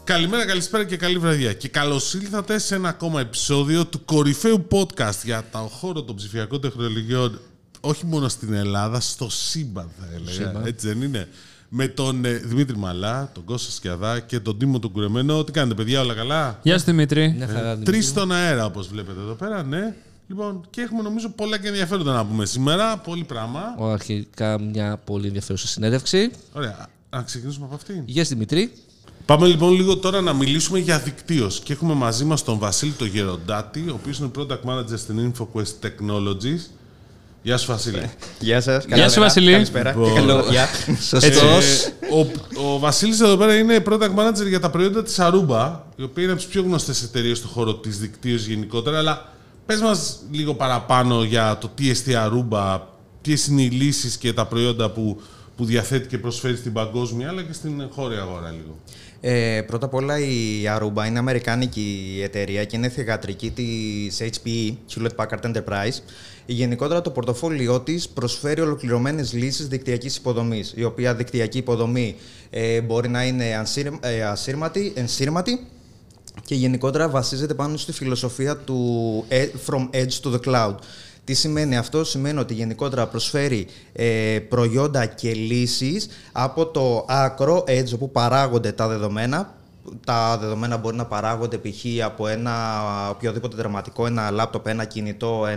Καλημέρα, καλησπέρα και καλή βραδιά. Και καλώς ήλθατε σε ένα ακόμα επεισόδιο του κορυφαίου podcast για το χώρο των ψηφιακών τεχνολογιών, όχι μόνο στην Ελλάδα, στο σύμπαν θα έλεγα. Έτσι δεν είναι? Με τον Δημήτρη Μαλά, τον Κώστα Σκιαδά και τον Τίμο τον Κουρεμένο. Τι κάνετε, παιδιά, όλα καλά? Γεια σου, Δημήτρη. Τρεις στον αέρα, όπως βλέπετε εδώ πέρα, ναι. Λοιπόν, και έχουμε νομίζω πολλά και ενδιαφέροντα να πούμε σήμερα. Πολύ πράγμα. Αρχικά μια πολύ ενδιαφέρουσα συνέντευξη. Ωραία. Να ξεκινήσουμε από αυτήν. Γεια σου, Δημήτρη. Πάμε λοιπόν λίγο τώρα να μιλήσουμε για δικτύωση. Και έχουμε μαζί μας τον Βασίλη τον Γεροντάτη, ο οποίος είναι Product Manager στην InfoQuest Technologies. Γεια σου, Βασίλη. Γεια σας. Γεια σου, Βασίλη. Καλησπέρα. Σωστός. Ο Βασίλης εδώ πέρα είναι Product Manager για τα προϊόντα της Aruba, η οποία είναι από τις πιο γνωστές εταιρείες στον χώρο της δικτύωσης γενικότερα. Αλλά πες μας λίγο παραπάνω για το τι εστί Aruba, ποιες είναι οι λύσεις και τα προϊόντα που διαθέτει και προσφέρει στην παγκόσμια αλλά και στην χώρια αγορά λίγο. Πρώτα απ' όλα η Aruba είναι αμερικάνικη εταιρεία και είναι θυγατρική της HPE, Hewlett Packard Enterprise. Γενικότερα το πορτοφόλιό της προσφέρει ολοκληρωμένες λύσεις δικτυακής υποδομής, η οποία δικτυακή υποδομή μπορεί να είναι ενσύρματη και γενικότερα βασίζεται πάνω στη φιλοσοφία του From Edge to the Cloud. Τι σημαίνει αυτό? Σημαίνει ότι γενικότερα προσφέρει προϊόντα και λύσεις από το άκρο edge, όπου παράγονται τα δεδομένα. Τα δεδομένα μπορεί να παράγονται π.χ. από ένα οποιοδήποτε δραματικό, ένα λάπτοπ, ένα κινητό,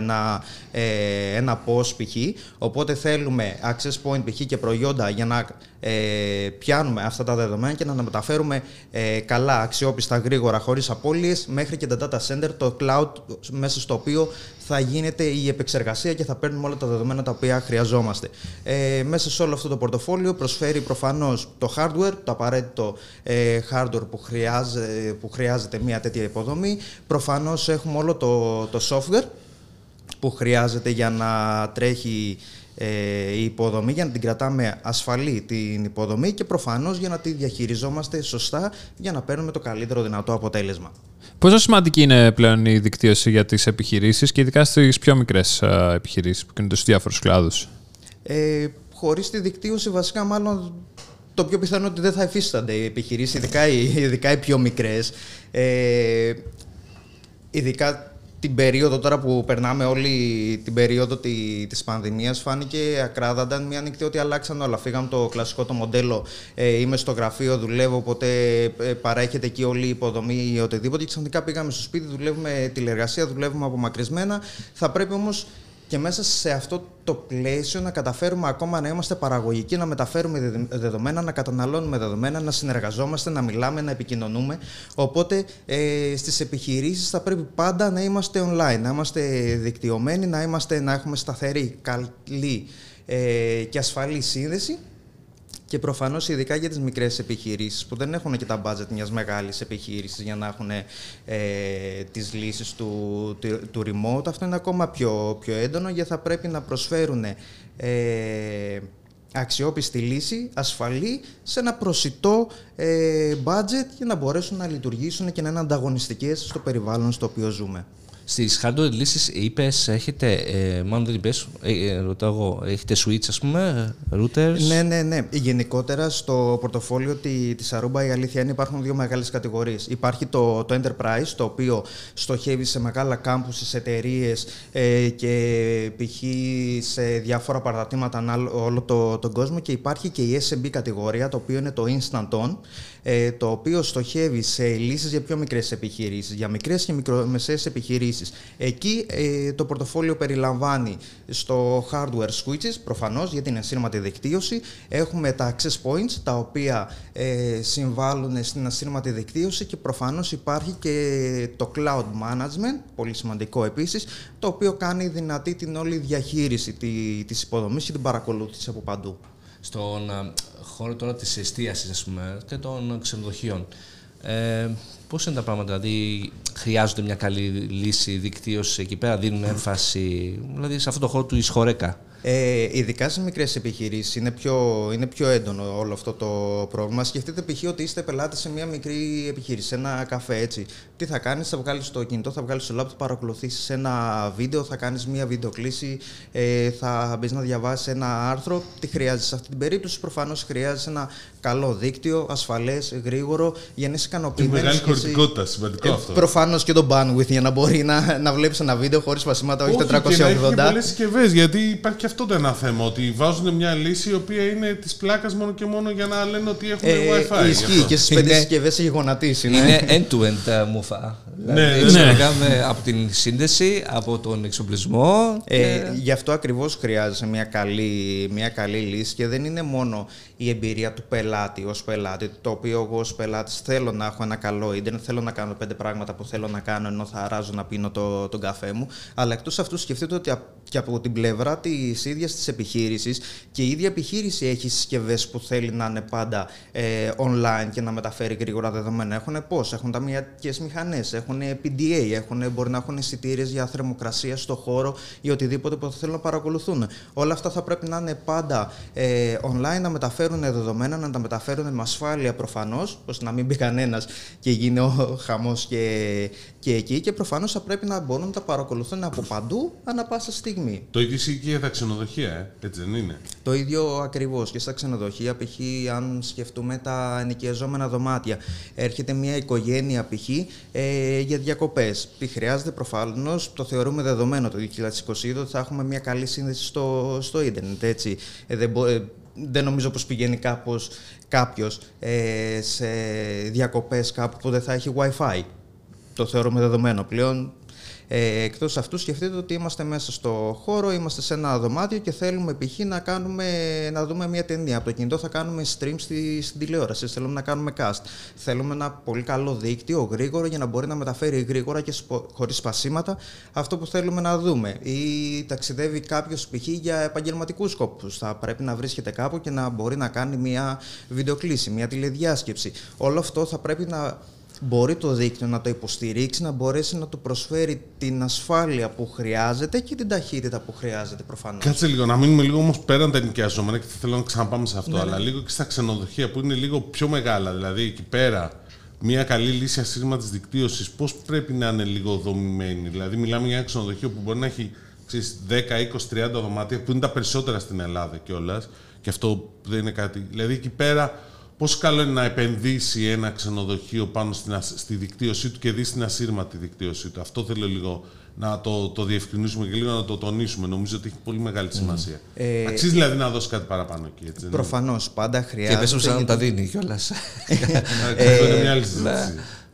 ένα POS π.χ. Οπότε θέλουμε access point π.χ. και προϊόντα για να πιάνουμε αυτά τα δεδομένα και να τα μεταφέρουμε καλά, αξιόπιστα, γρήγορα, χωρίς απώλειες, μέχρι και τα data center, το cloud, μέσα στο οποίο θα γίνεται η επεξεργασία και θα παίρνουμε όλα τα δεδομένα τα οποία χρειαζόμαστε. Μέσα σε όλο αυτό το πορτοφόλιο προσφέρει προφανώς το hardware, το απαραίτητο hardware που χρειάζεται μια τέτοια υποδομή. Προφανώς έχουμε όλο το software που χρειάζεται για να τρέχει η υποδομή, για να την κρατάμε ασφαλή την υποδομή και προφανώς για να τη διαχειριζόμαστε σωστά για να παίρνουμε το καλύτερο δυνατό αποτέλεσμα. Πόσο σημαντική είναι πλέον η δικτύωση για τις επιχειρήσεις και ειδικά στις πιο μικρές επιχειρήσεις που κινούνται στους διάφορους κλάδους? Χωρίς τη δικτύωση βασικά μάλλον το πιο πιθανό ότι δεν θα υφίστανται οι επιχειρήσεις, ειδικά οι πιο μικρές. Ειδικά την περίοδο τώρα που περνάμε, όλη την περίοδο της πανδημίας, φάνηκε ακράδαντα μια νύχτα ότι αλλάξαν όλα. Φύγαμε το κλασικό το μοντέλο, είμαι στο γραφείο, δουλεύω, οπότε παρέχεται εκεί όλη η υποδομή ή οτιδήποτε. Και ξαφνικά πήγαμε στο σπίτι, δουλεύουμε τηλεργασία, δουλεύουμε απομακρυσμένα. Θα πρέπει όμως και μέσα σε αυτό το πλαίσιο να καταφέρουμε ακόμα να είμαστε παραγωγικοί, να μεταφέρουμε δεδομένα, να καταναλώνουμε δεδομένα, να συνεργαζόμαστε, να μιλάμε, να επικοινωνούμε. Οπότε στις επιχειρήσεις θα πρέπει πάντα να είμαστε online, να είμαστε δικτυωμένοι, να έχουμε σταθερή, καλή και ασφαλή σύνδεση. Και προφανώς ειδικά για τις μικρές επιχειρήσεις που δεν έχουν και τα budget μιας μεγάλης επιχείρησης για να έχουν τις λύσεις του remote, αυτό είναι ακόμα πιο έντονο, γιατί θα πρέπει να προσφέρουν αξιόπιστη λύση, ασφαλή, σε ένα προσιτό budget για να μπορέσουν να λειτουργήσουν και να είναι ανταγωνιστικές στο περιβάλλον στο οποίο ζούμε. Στις hardware λύσεις είπες, έχετε, μάλλον δεν είπες, ρωτάω εγώ, έχετε switch, ας πούμε, routers? Ναι. Γενικότερα στο πορτοφόλιο της Aruba η αλήθεια είναι υπάρχουν δύο μεγάλες κατηγορίες. Υπάρχει το Enterprise, το οποίο στοχεύει σε μεγάλα campus, εταιρείες και π.χ. σε διάφορα παραδείγματα όλο τον κόσμο, και υπάρχει και η SMB κατηγορία, το οποίο είναι το Instant On, το οποίο στοχεύει σε λύσεις για πιο μικρές επιχειρήσεις, για μικρές και μικρομεσαίες επιχειρήσεις. Εκεί το πορτοφόλιο περιλαμβάνει στο hardware switches, προφανώς για την ενσύρματη δικτύωση. Έχουμε τα access points, τα οποία συμβάλλουν στην ενσύρματη δικτύωση, και προφανώς υπάρχει και το cloud management, πολύ σημαντικό επίσης, το οποίο κάνει δυνατή την όλη διαχείριση της υποδομής και την παρακολούθηση από παντού. Στον χώρο τώρα της εστίασης, ας πούμε, και των ξενοδοχείων, πώς είναι τα πράγματα? Δηλαδή, χρειάζονται μια καλή λύση δικτύωση εκεί πέρα, δίνουν έμφαση, δηλαδή σε αυτό το χώρο του Ισχορέκα? Ειδικά σε μικρές επιχειρήσεις είναι πιο έντονο όλο αυτό το πρόβλημα. Σκεφτείτε π.χ. ότι είστε πελάτες σε μια μικρή επιχείρηση, σε ένα καφέ, έτσι. Τι θα κάνεις? Θα βγάλεις το κινητό, θα βγάλεις το λάπτοπ, θα παρακολουθήσεις ένα βίντεο, θα κάνεις μια βιντεοκλήση, θα μπεις να διαβάσεις ένα άρθρο. Τι χρειάζεσαι σε αυτή την περίπτωση? Προφανώς χρειάζεσαι ένα καλό δίκτυο, ασφαλές, γρήγορο, για να είσαι ικανοποιημένος. Και μεγάλη χωρητικότητα, σημαντικό αυτό. Προφανώς και το bandwidth για να μπορεί να βλέπεις ένα βίντεο χωρίς σπασίματα, όχι 480. Και να έχει και πολλές συσκευές, γιατί υπάρχει και αυτό το ένα θέμα, ότι βάζουν μια λύση η οποία είναι της πλάκας μόνο και μόνο για να λένε ότι έχουν Wi-Fi. Ισχύει και στις 5 συσκευές έχει γονατίσει. Είναι end-to-end μουφα. Δηλαδή, ξεκινάμε από την σύνδεση, από τον εξοπλισμό. Γι' αυτό ακριβώς χρειάζεσαι μια καλή λύση και δεν είναι μόνο η εμπειρία του πελάτη ως πελάτη, το οποίο εγώ ως πελάτης θέλω να έχω ένα καλό ίντερνετ, θέλω να κάνω 5 πράγματα που θέλω να κάνω ενώ θα αράζω να πίνω τον καφέ μου, αλλά εκτός αυτού σκεφτείτε ότι και από την πλευρά της ίδιας της επιχείρησης και η ίδια επιχείρηση έχει συσκευές που θέλει να είναι πάντα online και να μεταφέρει γρήγορα δεδομένα. Έχουν ταμιακές μηχανές, έχουν PDA, μπορεί να έχουν εισιτήρες για θερμοκρασία στο χώρο ή οτιδήποτε που θέλουν να παρακολουθούν. Όλα αυτά θα πρέπει να είναι πάντα online, να μεταφέρουν δεδομένα, να τα μεταφέρουν με ασφάλεια προφανώς, ώστε να μην μπει κανένας και γίνει ο χαμός και εκεί. Και προφανώς θα πρέπει να μπορούν να τα παρακολουθούν από παντού, ανά πάσα στιγμή. Το ίδιο ισχύει και για τα ξενοδοχεία, έτσι δεν είναι? Το ίδιο ακριβώς και στα ξενοδοχεία, π.χ. αν σκεφτούμε τα ενοικιαζόμενα δωμάτια. Έρχεται μια οικογένεια π.χ. Για διακοπές. Τι χρειάζεται προφανώς, το θεωρούμε δεδομένο το 2020, ότι θα έχουμε μια καλή σύνδεση στο ίντερνετ, έτσι. Δεν νομίζω πως πηγαίνει κάποιος σε διακοπές κάπου που δεν θα έχει Wi-Fi. Το θεωρούμε δεδομένο πλέον. Εκτός αυτού, σκεφτείτε ότι είμαστε μέσα στο χώρο, είμαστε σε ένα δωμάτιο και θέλουμε π.χ. να δούμε μια ταινία. Από το κινητό θα κάνουμε stream στην τηλεόραση, θέλουμε να κάνουμε cast. Θέλουμε ένα πολύ καλό δίκτυο, γρήγορο, για να μπορεί να μεταφέρει γρήγορα και χωρίς σπασίματα αυτό που θέλουμε να δούμε. Ή ταξιδεύει κάποιος π.χ. για επαγγελματικούς σκοπούς. Θα πρέπει να βρίσκεται κάπου και να μπορεί να κάνει μια βιντεοκλήση, μια τηλεδιάσκεψη. Όλο αυτό θα πρέπει να μπορεί το δίκτυο να το υποστηρίξει, να μπορέσει να του προσφέρει την ασφάλεια που χρειάζεται και την ταχύτητα που χρειάζεται προφανώς. Κάτσε λίγο, να μείνουμε λίγο όμως πέραν τα ενοικιαζόμενα και θέλω να ξαναπάμε σε αυτό, αλλά λίγο και στα ξενοδοχεία που είναι λίγο πιο μεγάλα. Δηλαδή εκεί πέρα, μια καλή λύση ασύρματης δικτύωσης, πώς πρέπει να είναι λίγο δομημένη? Δηλαδή, μιλάμε για ένα ξενοδοχείο που μπορεί να έχει 10, 20, 30 δωμάτια, που είναι τα περισσότερα στην Ελλάδα κιόλας, και αυτό δεν είναι κάτι. Δηλαδή εκεί πέρα, πόσο καλό είναι να επενδύσει ένα ξενοδοχείο πάνω στη δικτύωσή του και δει στην ασύρματη δικτύωσή του? Αυτό θέλω λίγο να το διευκρινίσουμε και λίγο να το τονίσουμε. Νομίζω ότι έχει πολύ μεγάλη σημασία. Αξίζει δηλαδή να δώσει κάτι παραπάνω εκεί, έτσι? Προφανώς, πάντα χρειάζεται. Και πες να τα δίνει κιόλας. Αυτό είναι μια άλλη συζήτηση.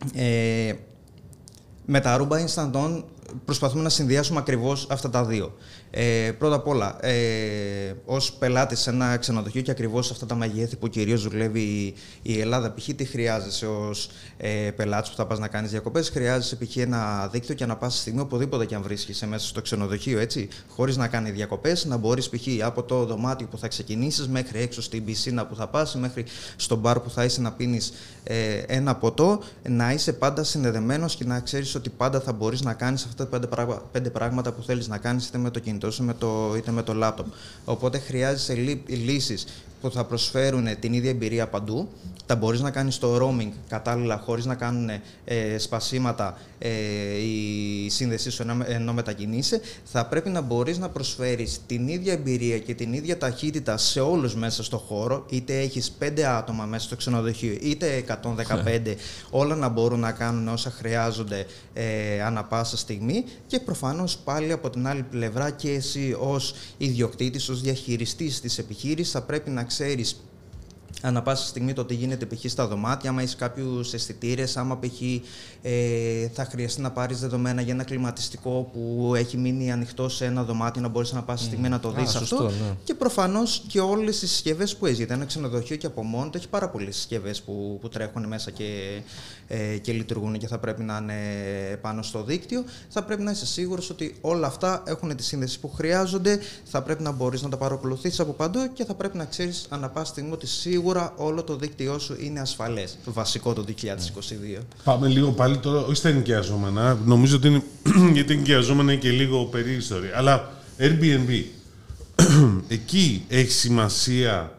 Με τα Aruba Instant On προσπαθούμε να συνδυάσουμε ακριβώς αυτά τα δύο. Πρώτα απ' όλα, ως πελάτης σε ένα ξενοδοχείο και ακριβώς αυτά τα μεγέθη που κυρίως δουλεύει η Ελλάδα, π.χ. τι χρειάζεσαι ως πελάτης που θα πας να κάνεις διακοπές? Χρειάζεσαι π.χ. ένα δίκτυο και ανά πάσα στιγμή, οπουδήποτε και αν βρίσκεσαι μέσα στο ξενοδοχείο, έτσι, χωρίς να κάνει διακοπές, να μπορείς π.χ. από το δωμάτιο που θα ξεκινήσεις μέχρι έξω στην πισίνα που θα πας, μέχρι στο μπαρ που θα είσαι να πίνεις ένα ποτό, να είσαι πάντα συνδεδεμένος και να ξέρεις ότι πάντα θα μπορείς να κάνεις αυτά τα 5 πράγματα που θέλεις να κάνεις, είτε με το κινητό είτε με το λάπτοπ. Οπότε χρειάζεσαι λύσεις που θα προσφέρουν την ίδια εμπειρία παντού. Τα μπορείς να κάνεις το roaming κατάλληλα, χωρίς να κάνουν σπασίματα η σύνδεσή σου ενώ μετακινείσαι. Θα πρέπει να μπορείς να προσφέρεις την ίδια εμπειρία και την ίδια ταχύτητα σε όλους μέσα στο χώρο, είτε έχεις 5 άτομα μέσα στο ξενοδοχείο, είτε 115, όλα να μπορούν να κάνουν όσα χρειάζονται ανά πάσα στιγμή. Και προφανώς πάλι από την άλλη πλευρά και εσύ ως ιδιοκτήτης, ως διαχειριστής της επιχείρησης, θα πρέπει να ξέρεις ανά πάσα στιγμή το τι γίνεται π.χ. στα δωμάτια, άμα έχεις κάποιους αισθητήρες, άμα π.χ. θα χρειαστεί να πάρεις δεδομένα για ένα κλιματιστικό που έχει μείνει ανοιχτό σε ένα δωμάτιο, να μπορείς ανά πάσα στιγμή να το δεις αυτό. Ναι. Και προφανώς και όλες τις συσκευές που έχει. Γιατί ένα ξενοδοχείο και από μόνο του έχει πάρα πολλές συσκευές που τρέχουν μέσα και λειτουργούν και θα πρέπει να είναι πάνω στο δίκτυο. Θα πρέπει να είσαι σίγουρος ότι όλα αυτά έχουν τη σύνδεση που χρειάζονται, θα πρέπει να μπορείς να τα παρακολουθήσεις από παντού και θα πρέπει να ξέρεις ανά πάσα στιγμή ότι σίγουρα όλο το δίκτυό σου είναι ασφαλές. Βασικό το 2022. Πάμε λίγο πάλι τώρα, όχι στα ενοικιαζόμενα. Νομίζω ότι είναι, γιατί ενοικιαζόμενα είναι και λίγο περίεργη ιστορία. Αλλά Airbnb, εκεί έχει σημασία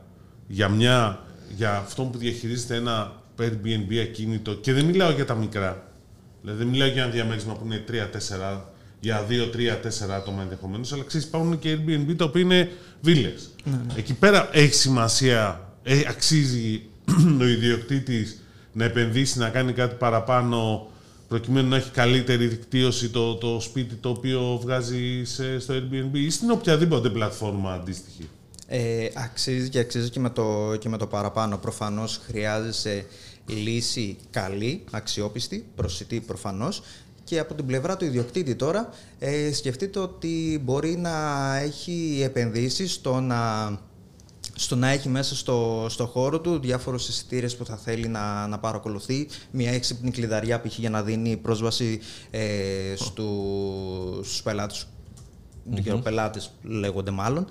για αυτό που διαχειρίζεται ένα Airbnb ακίνητο, και δεν μιλάω για τα μικρά. Δηλαδή δεν μιλάω για ένα διαμέρισμα που είναι 3-4, για 2-3-4 άτομα ενδεχομένως, αλλά ξέρεις, υπάρχουν και Airbnb τα οποία είναι βίλες. Εκεί πέρα έχει σημασία. Αξίζει ο ιδιοκτήτης να επενδύσει, να κάνει κάτι παραπάνω, προκειμένου να έχει καλύτερη δικτύωση το σπίτι το οποίο βγάζει στο Airbnb ή στην οποιαδήποτε πλατφόρμα αντίστοιχη? Αξίζει και με το παραπάνω. Προφανώς χρειάζεσαι λύση καλή, αξιόπιστη, προσιτή προφανώς. Και από την πλευρά του ιδιοκτήτη τώρα, σκεφτείτε ότι μπορεί να έχει επενδύσει στο να έχει μέσα στο χώρο του διάφορους εισιτήρες που θα θέλει να παρακολουθεί, μια έξυπνη κλειδαριά π.χ. για να δίνει πρόσβαση στους πελάτες, πελάτες λέγονται μάλλον.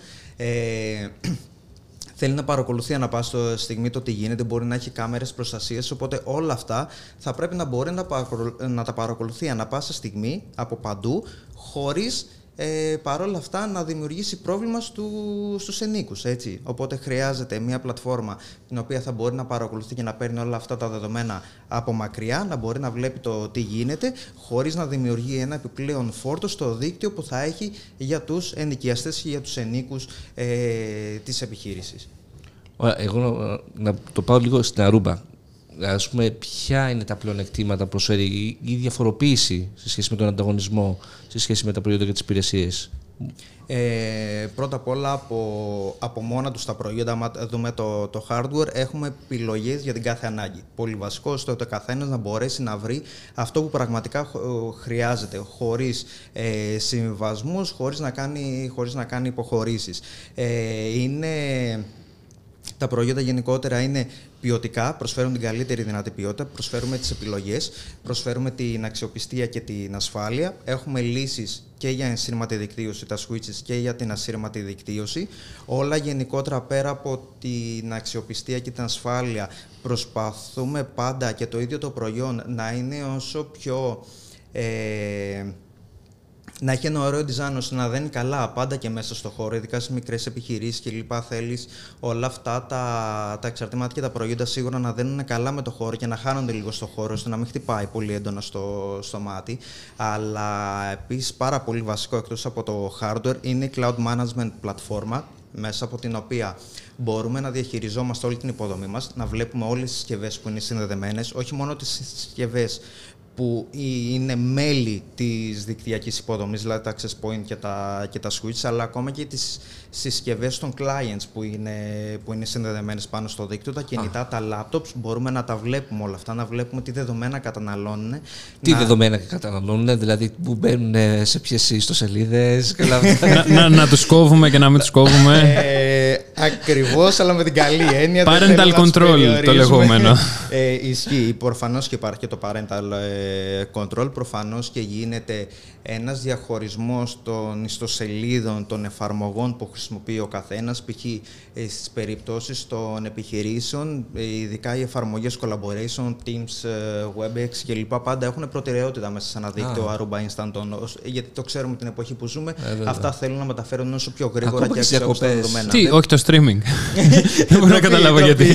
Θέλει να παρακολουθεί ανά πάσα στιγμή το τι γίνεται, μπορεί να έχει κάμερες προστασίας, οπότε όλα αυτά θα πρέπει να μπορεί να τα παρακολουθεί ανά πάσα στιγμή, από παντού, χωρίς παρόλα αυτά να δημιουργήσει πρόβλημα στους ενίκους, έτσι. Οπότε χρειάζεται μια πλατφόρμα την οποία θα μπορεί να παρακολουθεί και να παίρνει όλα αυτά τα δεδομένα από μακριά, να μπορεί να βλέπει το τι γίνεται, χωρίς να δημιουργεί ένα επιπλέον φόρτο στο δίκτυο που θα έχει για τους ενοικιαστές και για τους ενίκους της επιχείρησης. Εγώ να το πάω λίγο στην Αρούμπα. Ας πούμε, ποια είναι τα πλεονεκτήματα που προσφέρει η διαφοροποίηση σε σχέση με τον ανταγωνισμό, σε σχέση με τα προϊόντα και τις υπηρεσίες? Πρώτα απ' όλα από μόνα τους τα προϊόντα, άμα δούμε το hardware, έχουμε επιλογές για την κάθε ανάγκη. Πολύ βασικό, ώστε ο καθένας να μπορέσει να βρει αυτό που πραγματικά χρειάζεται, χωρίς συμβιβασμούς, χωρίς να κάνει υποχωρήσεις. Τα προϊόντα γενικότερα είναι ποιοτικά, προσφέρουν την καλύτερη δυνατή ποιότητα, προσφέρουμε τις επιλογές, προσφέρουμε την αξιοπιστία και την ασφάλεια. Έχουμε λύσεις και για ενσύρματη δικτύωση, τα switches, και για την ασύρματη δικτύωση. Όλα γενικότερα πέρα από την αξιοπιστία και την ασφάλεια, προσπαθούμε πάντα και το ίδιο το προϊόν να είναι όσο πιο... να έχει ένα ωραίο design ώστε να δένει καλά πάντα και μέσα στο χώρο, ειδικά σε μικρές επιχειρήσεις και λοιπά. Θέλεις όλα αυτά τα εξαρτήματα και τα προϊόντα σίγουρα να δένουν καλά με το χώρο και να χάνονται λίγο στο χώρο, ώστε να μην χτυπάει πολύ έντονα στο μάτι. Αλλά επίσης πάρα πολύ βασικό εκτός από το hardware είναι η cloud management πλατφόρμα, μέσα από την οποία μπορούμε να διαχειριζόμαστε όλη την υποδομή μας, να βλέπουμε όλες τις συσκευές που είναι συνδεδεμένες, όχι μόνο τις συσκευές που είναι μέλη της δικτυακής υποδομής, δηλαδή τα access point και τα switch, αλλά ακόμα και τις συσκευές των clients που είναι συνδεδεμένες πάνω στο δίκτυο, τα κινητά, τα laptops, μπορούμε να τα βλέπουμε όλα αυτά, να βλέπουμε τι δεδομένα καταναλώνουν. Δεδομένα καταναλώνουν, δηλαδή που μπαίνουν σε ποιες ιστοσελίδες. Να τους κόβουμε και να μην τους κόβουμε. Ακριβώς, αλλά με την καλή έννοια. Parental control το λεγόμενο. Ισχύει. Προφανώς και υπάρχει και το parental control. Προφανώς και γίνεται ένας διαχωρισμός των ιστοσελίδων, των εφαρμογών που χρησιμοποιεί ο καθένας. Π.χ. στις περιπτώσεις των επιχειρήσεων, ειδικά οι εφαρμογές collaboration, Teams, WebEx κλπ. Πάντα έχουν προτεραιότητα μέσα σε ένα δίκτυο Aruba Instant On. Γιατί το ξέρουμε την εποχή που ζούμε. Αυτά θέλουν να μεταφέρουν όσο πιο γρήγορα και αξιόπιστα δεδομένα. Τι, όχι το streaming. Δεν μπορώ να καταλάβω γιατί.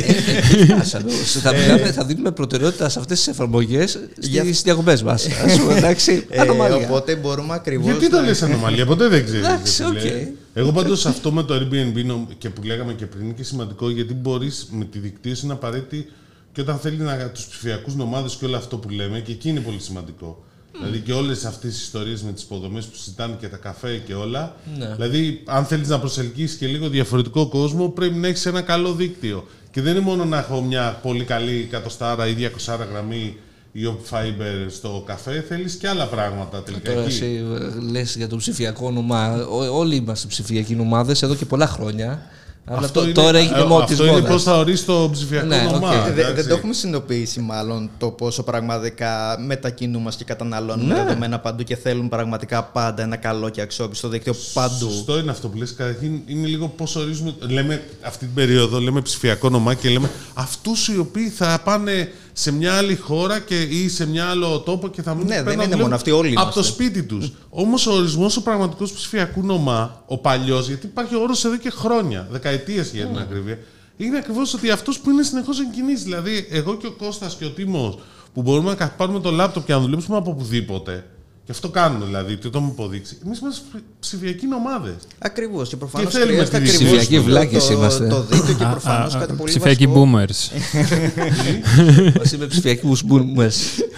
Θα δίνουμε προτεραιότητα σε αυτές τις εφαρμογές στις διακοπές μας. Οπότε μπορούμε ακριβώς. Γιατί το λες ανομαλία, ποτέ δεν ξέρεις. Εγώ πάντως αυτό με το Airbnb και που λέγαμε και πριν είναι και σημαντικό, γιατί μπορείς με τη δικτύωση να απαραίτητη και όταν θέλει τους ψηφιακούς νομάδες και όλο αυτό που λέμε, και εκεί είναι πολύ σημαντικό. Δηλαδή και όλες αυτές τις ιστορίες με τις υποδομές που συζητάνε και τα καφέ και όλα. Ναι. Δηλαδή, αν θέλεις να προσελκύσεις και λίγο διαφορετικό κόσμο, πρέπει να έχεις ένα καλό δίκτυο. Και δεν είναι μόνο να έχω μια πολύ καλή 100 ή 200 γραμμή ή Fiber στο καφέ, θέλεις και άλλα πράγματα τελικά. Τώρα εσύ λες για το ψηφιακό όνομα. Όλοι είμαστε ψηφιακοί νομάδες εδώ και πολλά χρόνια. Αλλά τώρα έχει και μόντις αυτό είναι πώς θα ορίσει το ψηφιακό όνομά. Δεν το έχουμε συνειδητοποιήσει μάλλον το πόσο πραγματικά μετακινούμαστε και καταναλώνουμε δεδομένα παντού και θέλουν πραγματικά πάντα ένα καλό και αξιόπιστο δίκτυο παντού. Σωστό είναι αυτό που λες. Καταρχήν είναι λίγο πώς ορίζουμε. Λέμε αυτή την περίοδο, λέμε ψηφιακό όνομά και λέμε αυτούς οι οποίοι θα πάνε σε μια άλλη χώρα ή σε μια άλλο τόπο και θα μείνουν δεν είναι μόνο αυτοί, όλοι από το σπίτι τους. Όμως ο ορισμός ο πραγματικός ψηφιακού όνομά, ο παλιός, γιατί υπάρχει όρος εδώ και χρόνια, δεκαετίες για την ακρίβεια, είναι ακριβώς ότι αυτός που είναι συνεχώς εν κινήσει. Δηλαδή, εγώ και ο Κώστας και ο Τίμος, που μπορούμε να πάρουμε το λάπτοπ και να δουλέψουμε από οπουδήποτε Και αυτό κάνουμε δηλαδή, το έχουμε υποδείξει. Εμείς είμαστε ψηφιακοί ομάδες. Ακριβώς. Και προφανώς χρειάζεται ακριβώς ψηφιακοί βλάκες είμαστε. Το δίκτυο και προφανώς κάτι πολύ Ψηφιακοί βασικό. boomers. Μας είμαι ψηφιακούς boomers.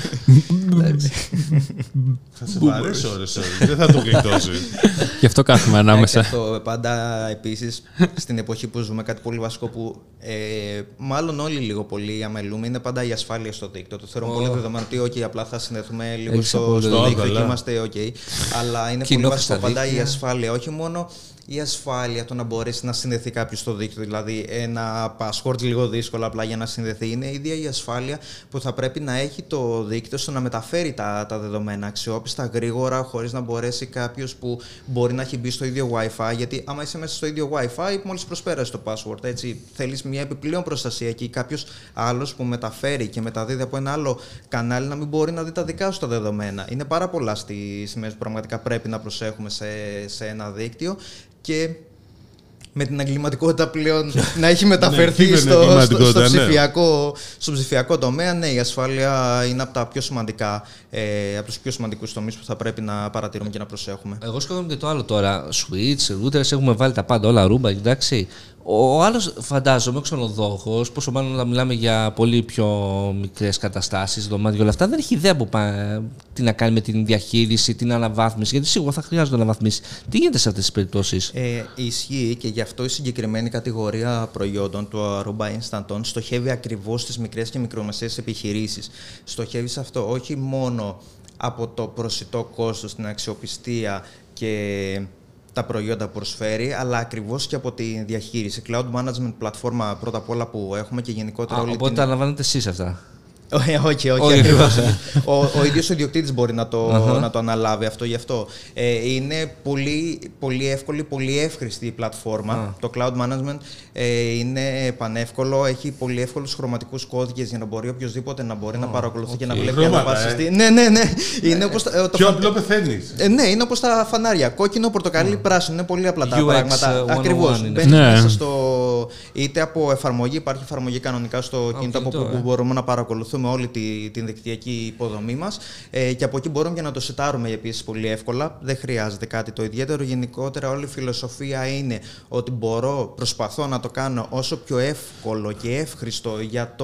Θα σε βαρέσει ώρες, δεν θα το γλιτώσεις. Γι' αυτό κάθομαι ανάμεσα. Και αυτό πάντα επίσης στην εποχή που ζούμε, κάτι πολύ βασικό που μάλλον όλοι λίγο πολύ αμελούμε είναι πάντα η ασφάλεια στο δίκτυο. Το θεωρώ πολύ δεδομένο ότι απλά θα συνδεθούμε λίγο στο δίκτυο και είμαστε OK. Αλλά είναι πολύ βασικό πάντα η ασφάλεια. Όχι μόνο η ασφάλεια, το να μπορέσει να συνδεθεί κάποιο στο δίκτυο, δηλαδή ένα password λίγο δύσκολο απλά για να συνδεθεί, είναι η ίδια η ασφάλεια που θα πρέπει να έχει το δίκτυο στο να μεταφέρει τα δεδομένα αξιόπιστα, γρήγορα, χωρίς να μπορέσει κάποιο που μπορεί να έχει μπει στο ίδιο Wi-Fi. Γιατί άμα είσαι μέσα στο ίδιο Wi-Fi, μόλις προσπέρασε το password, έτσι, θέλεις μια επιπλέον προστασία και κάποιος άλλος που μεταφέρει και μεταδίδει από ένα άλλο κανάλι να μην μπορεί να δει τα δικά σου τα δεδομένα. Είναι πάρα πολλά σημαίες που πραγματικά πρέπει να προσέχουμε σε ένα δίκτυο. Και με την εγκληματικότητα πλέον να έχει μεταφερθεί στο ψηφιακό τομέα, ναι, η ασφάλεια είναι από τα πιο σημαντικά, από τους πιο σημαντικούς τομείς που θα πρέπει να παρατηρούμε και να προσέχουμε. Εγώ σκέφτομαι και το άλλο τώρα. Switch, routers, έχουμε βάλει τα πάντα, όλα ρούμπα, εντάξει. Ο άλλος, φαντάζομαι, ο ξενοδόχος, πόσο μάλλον να μιλάμε για πολύ πιο μικρές καταστάσεις, δωμάτια και όλα αυτά, δεν έχει ιδέα τι να κάνει με την διαχείριση, την αναβάθμιση, γιατί σίγουρα θα χρειάζονται αναβαθμίσει. Τι γίνεται σε αυτές τις περιπτώσεις? Ισχύει και γι' αυτό η συγκεκριμένη κατηγορία προϊόντων του Aruba Instant On στοχεύει ακριβώς στις μικρές και μικρομεσαίες επιχειρήσεις. Στοχεύει σε αυτό όχι μόνο από το προσιτό κόστος, την αξιοπιστία και τα προϊόντα που προσφέρει, αλλά ακριβώς και από τη διαχείριση. Cloud management πλατφόρμα πρώτα απ' όλα που έχουμε και γενικότερα όλη οπότε τα αναλαμβάνετε εσείς αυτά. Όχι ακριβώς. Ο ίδιος ο ιδιοκτήτης μπορεί να το αναλάβει αυτό γι' αυτό. Είναι πολύ εύκολη, πολύ εύχρηστη η πλατφόρμα. Το cloud management είναι πανεύκολο, έχει πολύ εύκολους χρωματικούς κώδικες για να μπορεί οποιοδήποτε να μπορεί να παρακολουθεί και να βλέπει αναβάσεις. Ναι. Είναι όπως πιο απλό πεθαίνεις. Ναι, είναι όπως τα φανάρια. Κόκκινο, πορτοκαλί, πράσινο. Είναι πολύ απλά τα πράγματα. Ακριβώς. Μπαίνεις μέσα στο. Είτε από εφαρμογή, υπάρχει εφαρμογή κανονικά στο κινητό από που μπορούμε να παρακολουθούμε όλη την δικτυακή υποδομή μας και από εκεί μπορούμε και να το σετάρουμε επίσης πολύ εύκολα. Δεν χρειάζεται κάτι το ιδιαίτερο. Γενικότερα όλη η φιλοσοφία είναι ότι προσπαθώ να το κάνω όσο πιο εύκολο και εύχριστο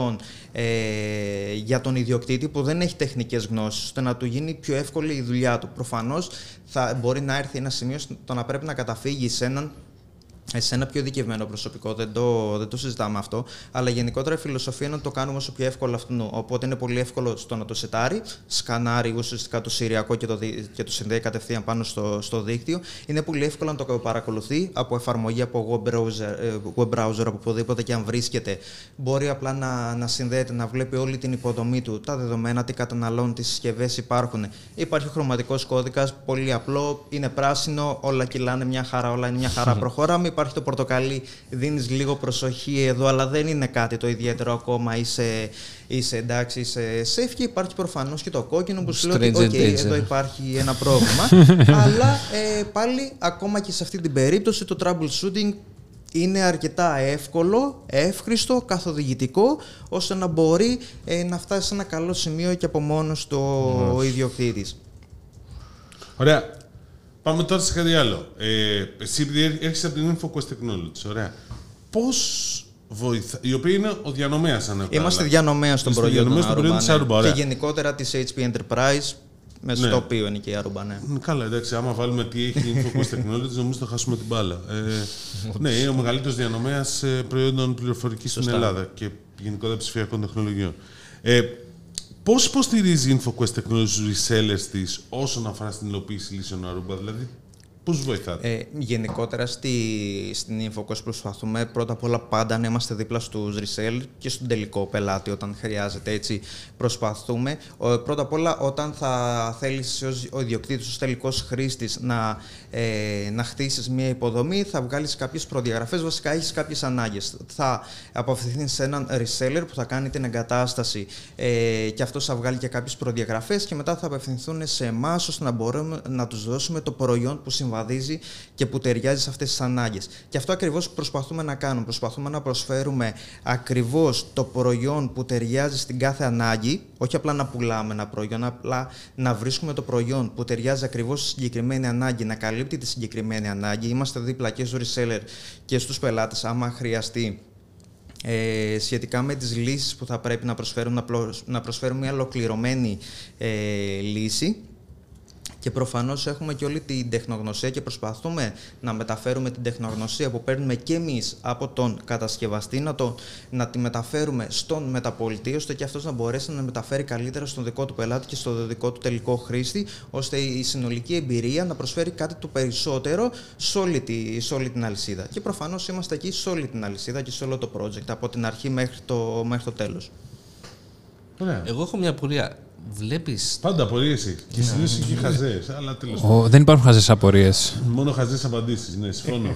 για τον ιδιοκτήτη που δεν έχει τεχνικές γνώσεις, ώστε να του γίνει πιο εύκολη η δουλειά του. Προφανώς μπορεί να έρθει ένα σημείο στο να πρέπει να καταφύγει σε ένα πιο ειδικευμένο προσωπικό, δεν το συζητάμε αυτό, αλλά γενικότερα η φιλοσοφία είναι να το κάνουμε όσο πιο εύκολο αυτού. Οπότε είναι πολύ εύκολο στο να το σετάρει, σκανάρει ουσιαστικά το σηριακό και το συνδέει κατευθείαν πάνω στο δίκτυο. Είναι πολύ εύκολο να το παρακολουθεί από εφαρμογή, από web browser, από οπουδήποτε και αν βρίσκεται. Μπορεί απλά να συνδέεται, να βλέπει όλη την υποδομή του, τα δεδομένα, τι καταναλώνει, τι συσκευές υπάρχουν. Υπάρχει χρωματικός κώδικας, πολύ απλό, είναι πράσινο, όλα κυλάνε μια χαρά, όλα είναι μια χαρά. Προχωράμε. Υπάρχει το πορτοκαλί, δίνεις λίγο προσοχή εδώ, αλλά δεν είναι κάτι το ιδιαίτερο ακόμα. Είσαι εντάξει, είσαι safe. Και υπάρχει προφανώς και το κόκκινο που σου λέει ότι εδώ υπάρχει ένα πρόβλημα. Αλλά πάλι, ακόμα και σε αυτή την περίπτωση, το troubleshooting είναι αρκετά εύκολο, εύχριστο, καθοδηγητικό, ώστε να μπορεί να φτάσει σε ένα καλό σημείο και από μόνος το ιδιοκτήτης. Ωραία. Πάμε τώρα σε κάτι άλλο. Εσύ έρχεσαι από την InfoQuest Technologies, ωραία. Πώς βοηθά, η οποία είναι ο διανομέας, αν είμαστε διανομέας των προϊόντων Aruba, και γενικότερα της HP Enterprise, μέσα στο οποίο είναι και η Aruba, ναι. Καλά, εντάξει, άμα βάλουμε τι έχει η InfoQuest Technologies, νομίζω θα χάσουμε την μπάλα. Ναι, είναι ο μεγαλύτερος διανομέας προϊόντων πληροφορικής στην Ελλάδα και γενικότερα ψηφιακών τεχνολογιών. Πώς υποστηρίζει η InfoQuest Technologies τους resellers της όσον αφορά στην υλοποίηση λύσεων Aruba, δηλαδή πώς βοηθάτε? Γενικότερα στην InfoQuest προσπαθούμε πρώτα απ' όλα πάντα να είμαστε δίπλα στους resellers και στον τελικό πελάτη όταν χρειάζεται. Έτσι προσπαθούμε. Πρώτα απ' όλα όταν θα θέλεις ο ιδιοκτήτης, ως τελικός χρήστης να χτίσεις μια υποδομή, θα βγάλεις κάποιες προδιαγραφές, βασικά έχεις κάποιες ανάγκες. Θα απευθυνθείς σε έναν reseller που θα κάνει την εγκατάσταση και αυτός θα βγάλει και κάποιες προδιαγραφές και μετά θα απευθυνθούν σε εμάς ώστε να μπορούμε να τους δώσουμε το προϊόν που συμβαδίζει βαδίζει και που ταιριάζει σε αυτές τις ανάγκες. Και αυτό ακριβώς προσπαθούμε να κάνουμε. Προσπαθούμε να προσφέρουμε ακριβώς το προϊόν που ταιριάζει στην κάθε ανάγκη, όχι απλά να πουλάμε ένα προϊόν, απλά να βρίσκουμε το προϊόν που ταιριάζει ακριβώς στη συγκεκριμένη ανάγκη, να καλύπτει τη συγκεκριμένη ανάγκη. Είμαστε δίπλα και στους reseller και στους πελάτες, άμα χρειαστεί. Σχετικά με τις λύσεις που θα πρέπει να προσφέρουμε μια ολοκληρωμένη λύση. Και προφανώς έχουμε και όλη την τεχνογνωσία και προσπαθούμε να μεταφέρουμε την τεχνογνωσία που παίρνουμε και εμείς από τον κατασκευαστή, να τη μεταφέρουμε στον μεταπολιτή, ώστε και αυτός να μπορέσει να μεταφέρει καλύτερα στον δικό του πελάτη και στον δικό του τελικό χρήστη, ώστε η συνολική εμπειρία να προσφέρει κάτι το περισσότερο σε όλη την αλυσίδα. Και προφανώς είμαστε εκεί σε όλη την αλυσίδα και σε όλο το project, από την αρχή μέχρι το τέλος. Ωραία. Εγώ έχω μια απορία. Βλέπεις. Πάντα απορίες έχει. Και συνήθως και χαζές. Αλλά τέλος πάντων. Δεν υπάρχουν χαζές απορίες. Μόνο χαζές απαντήσεις. Ναι, συμφωνώ.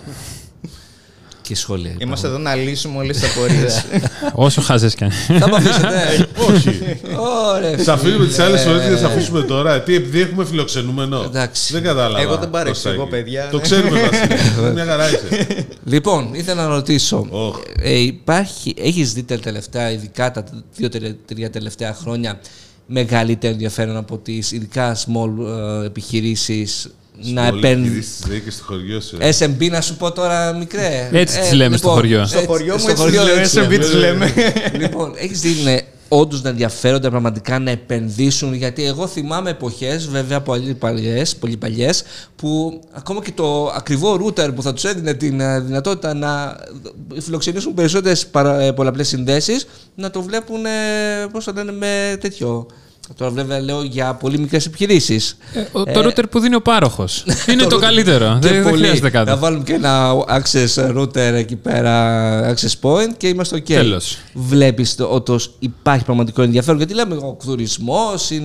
Και σχόλια. Είμαστε εδώ να λύσουμε όλες τις απορίες. Όσο χαζές κι αν. Θα με αφήσετε. Όχι. Ωραία. Θα αφήνουμε τις άλλες φορές και θα τις αφήσουμε τώρα. Τι, επειδή έχουμε φιλοξενούμενο. Εντάξει. Δεν κατάλαβα. Εγώ δεν παρεξηγώ, παιδιά. Το ξέρουμε, Βασίλη. Μια χαρά είσαι. Λοιπόν, ήθελα να ρωτήσω. Oh. Έχεις δει τα τελευταία, ειδικά τα 2-3 τελευταία χρόνια, μεγαλύτερο ενδιαφέρον από τις ειδικά small επιχειρήσεις να επένδυουν. Λέει και στο χωριό σου. SMB να σου πω τώρα, μικρέ. Έτσι τις λέμε στο χωριό. Στο χωριό μου έτσι SMB τις λέμε. Λοιπόν, έχεις δει όντως να ενδιαφέρονται πραγματικά να επενδύσουν, γιατί εγώ θυμάμαι εποχές, βέβαια πολύ παλιές, που ακόμα και το ακριβό router που θα τους έδινε την δυνατότητα να φιλοξενήσουν περισσότερες πολλαπλές συνδέσεις, να το βλέπουν, πώς θα λένε, με τέτοιο. Τώρα βέβαια λέω για πολύ μικρές επιχειρήσεις. Το router που δίνει ο πάροχος. Είναι το καλύτερο. Δεν χρειάζεται κάτι. Να βάλουμε και ένα access router εκεί πέρα, access point και είμαστε ok. Τέλος. Βλέπεις ότι υπάρχει πραγματικό ενδιαφέρον, γιατί λέμε ο τουρισμός είναι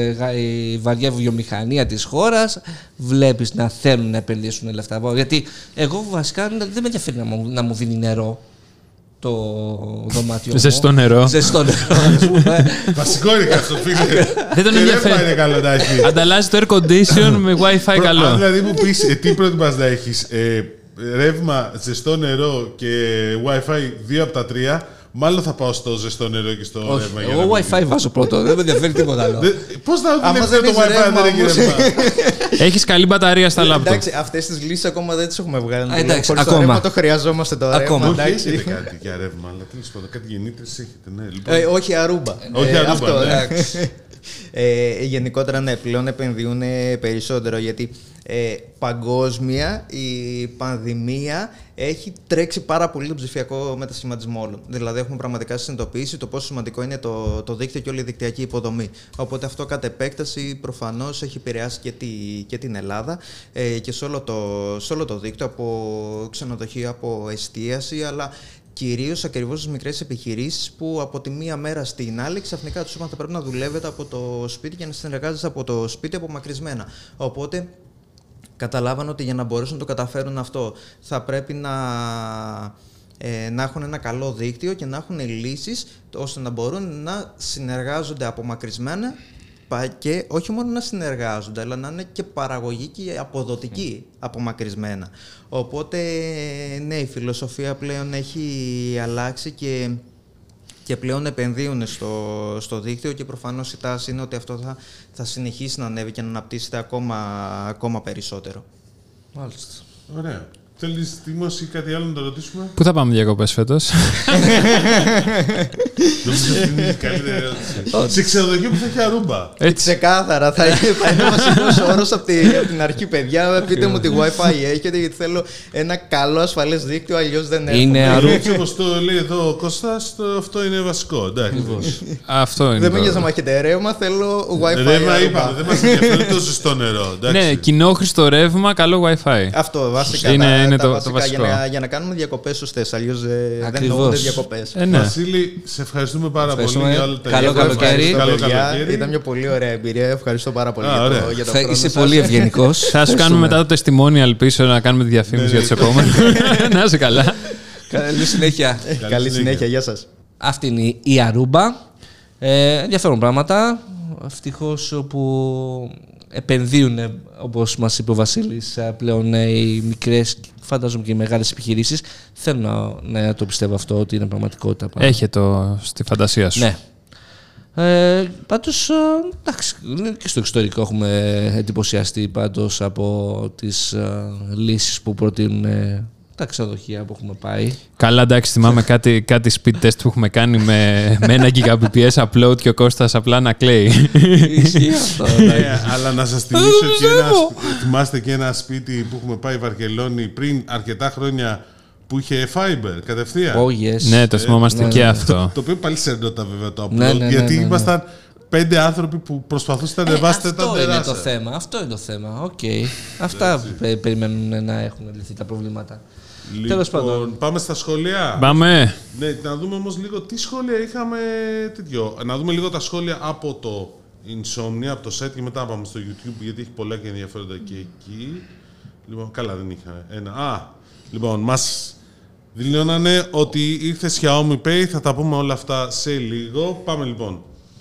η βαριά βιομηχανία της χώρας. Βλέπεις να θέλουν να επενδύσουν λεφτά. Γιατί εγώ βασικά δεν με ενδιαφέρει να μου δίνει νερό το δωμάτιο. Ζεστό νερό. Ζεστό νερό. Βασικό είναι αυτό, φίλε. Δεν τον Και ενδιαφέρει. ρεύμα είναι καλό να έχει. Ανταλλάσσει το air condition με wifi Αν καλό. δηλαδή μου πεις τι προτιμάς να έχεις, ρεύμα, ζεστό νερό και wifi 2 από τα 3, μάλλον θα πάω στο ζεστό νερό και στο ρεύμα. Εγώ wifi βάζω πρώτο, δεν με ενδιαφέρει τίποτα άλλο. Πώς θα Άμα δουλεύει δεν το έχεις wifi αν δεν ρεύμα έχει όμως. ρεύμα? Έχεις καλή μπαταρία στα λάπτοπ. Εντάξει, αυτές τις λύσεις ακόμα δεν τις έχουμε βγάλει. Εντάξει, Χωρίς το ακόμα. ρεύμα το χρειαζόμαστε το ρεύμα. Ακόμα. Όχι, εντάξει. έχετε κάτι για ρεύμα, αλλά τέλος πάντων κάτι γεννήτρες έχετε, ναι. Λοιπόν. Όχι Αρούμπα. Όχι Αρούμπα, αυτό, ναι. εντάξει. Γενικότερα ναι, πλέον επενδύουν περισσότερο, γιατί παγκόσμια η πανδημία έχει τρέξει πάρα πολύ τον ψηφιακό μετασχηματισμό όλων. Δηλαδή έχουμε πραγματικά συνειδητοποιήσει το πόσο σημαντικό είναι το δίκτυο και όλη η δικτυακή υποδομή. Οπότε αυτό κατ' επέκταση προφανώς έχει επηρεάσει και την Ελλάδα και σε όλο το δίκτυο, από ξενοδοχεία, από εστίαση, αλλά κυρίως ακριβώς στις μικρές επιχειρήσεις που από τη μία μέρα στην άλλη ξαφνικά τους είπαν θα πρέπει να δουλεύετε από το σπίτι και να συνεργάζεστε από το σπίτι απομακρυσμένα. Οπότε καταλάβαν ότι για να μπορέσουν να το καταφέρουν αυτό θα πρέπει να έχουν ένα καλό δίκτυο και να έχουν λύσεις ώστε να μπορούν να συνεργάζονται απομακρυσμένα και όχι μόνο να συνεργάζονται, αλλά να είναι και παραγωγικοί και αποδοτικοί απομακρυσμένα. Οπότε, ναι, η φιλοσοφία πλέον έχει αλλάξει και πλέον επενδύουν στο δίκτυο και προφανώς η τάση είναι ότι αυτό θα συνεχίσει να ανέβει και να αναπτύσσεται ακόμα περισσότερο. Μάλιστα. Ωραία. Θέλεις Τίμος ή κάτι άλλο να το ρωτήσουμε? Πού θα πάμε διακοπές φέτος? Νομίζω ότι είναι η καλύτερη ερώτηση. Σε ξενοδοχείο που θα έχει Αρούμπα. Έτσι. Ξεκάθαρα, θα είναι ο βασικός όρος από την αρχή, παιδιά. Πείτε μου τι Wi-Fi έχετε, γιατί θέλω ένα καλό ασφαλές δίκτυο, αλλιώς δεν έχω. Είναι Έτσι όπως το λέει εδώ ο Κώστας, αυτό είναι βασικό. Εντάξει. Αυτό είναι. Δεν με το- νοιάζει να έχετε ρεύμα, θέλω Wi-Fi. Ρεύμα Αρούμπα. είπαμε, δεν μας ενδιαφέρει το ζεστό νερό. Ναι, εντάξει. κοινόχρηστο ρεύμα, καλό wifi. Αυτό βασικά. Είναι τα το βασικά, βασικό. για να κάνουμε διακοπές σωστές, αλλιώς δεν Ακριβώς. νοούνται διακοπές. Ναι. Βασίλη, σε ευχαριστούμε πάρα πολύ Ευχαριστούμε. για όλα τα Καλό information. καλοκαίρι. Καλό Παιδιά, καλοκαίρι. ήταν μια πολύ ωραία εμπειρία. Ευχαριστώ πάρα πολύ ωραία. για το χρόνο Είσαι σας. πολύ ευγενικός. Θα σου κάνουμε μετά το testimonial πίσω να κάνουμε τη διαφήμιση Ναι, για τους επόμενους. Να είσαι καλά. Καλή συνέχεια. Καλή συνέχεια, γεια σας. Αυτή είναι η Αρούμπα. Ενδιαφέρον πράγματα. Ευτυχώς που επενδύουν, όπως μας είπε ο Βασίλης, πλέον οι μικρές, φαντάζομαι και οι μεγάλες επιχειρήσεις. Θέλω να το πιστεύω αυτό, ότι είναι πραγματικότητα. Έχει το στη φαντασία σου. Ναι. Πάντως, εντάξει, και στο εξωτερικό έχουμε εντυπωσιαστεί πάντως από τις λύσεις που προτείνουν τα ξενοδοχεία που έχουμε πάει. Καλά, εντάξει, θυμάμαι κάτι speed test που έχουμε κάνει με 1 Gbps upload και ο Κώστας απλά να κλαίει. Ισχύει αυτό. Αλλά να σας θυμίσω και θυμάστε και ένα σπίτι που έχουμε πάει Βαρκελόνη πριν αρκετά χρόνια που είχε fiber κατευθείαν. Oh, yes. Ναι, το θυμόμαστε και αυτό. Το οποίο πάλι σερνόταν βέβαια το upload, γιατί ήμασταν 5 άνθρωποι που προσπαθούσαν να ανεβάσετε τα τεράστια. Αυτό είναι το θέμα. Okay. Αυτά περιμένουν να έχουν λυθεί τα προβλήματα. Τέλος πάντων. Πάμε στα σχόλια. Πάμε. Ναι, να δούμε όμως λίγο τι σχόλια είχαμε τέτοιο. Να δούμε λίγο τα σχόλια από το Insomnia, από το site και μετά πάμε στο YouTube, γιατί έχει πολλά και ενδιαφέροντα και εκεί. Λοιπόν, καλά δεν είχα ένα. Λοιπόν, μας δηλώνανε ότι ήρθε Xiaomi Pay, θα τα πούμε όλα αυτά σε λίγο. Πάμε λοιπόν.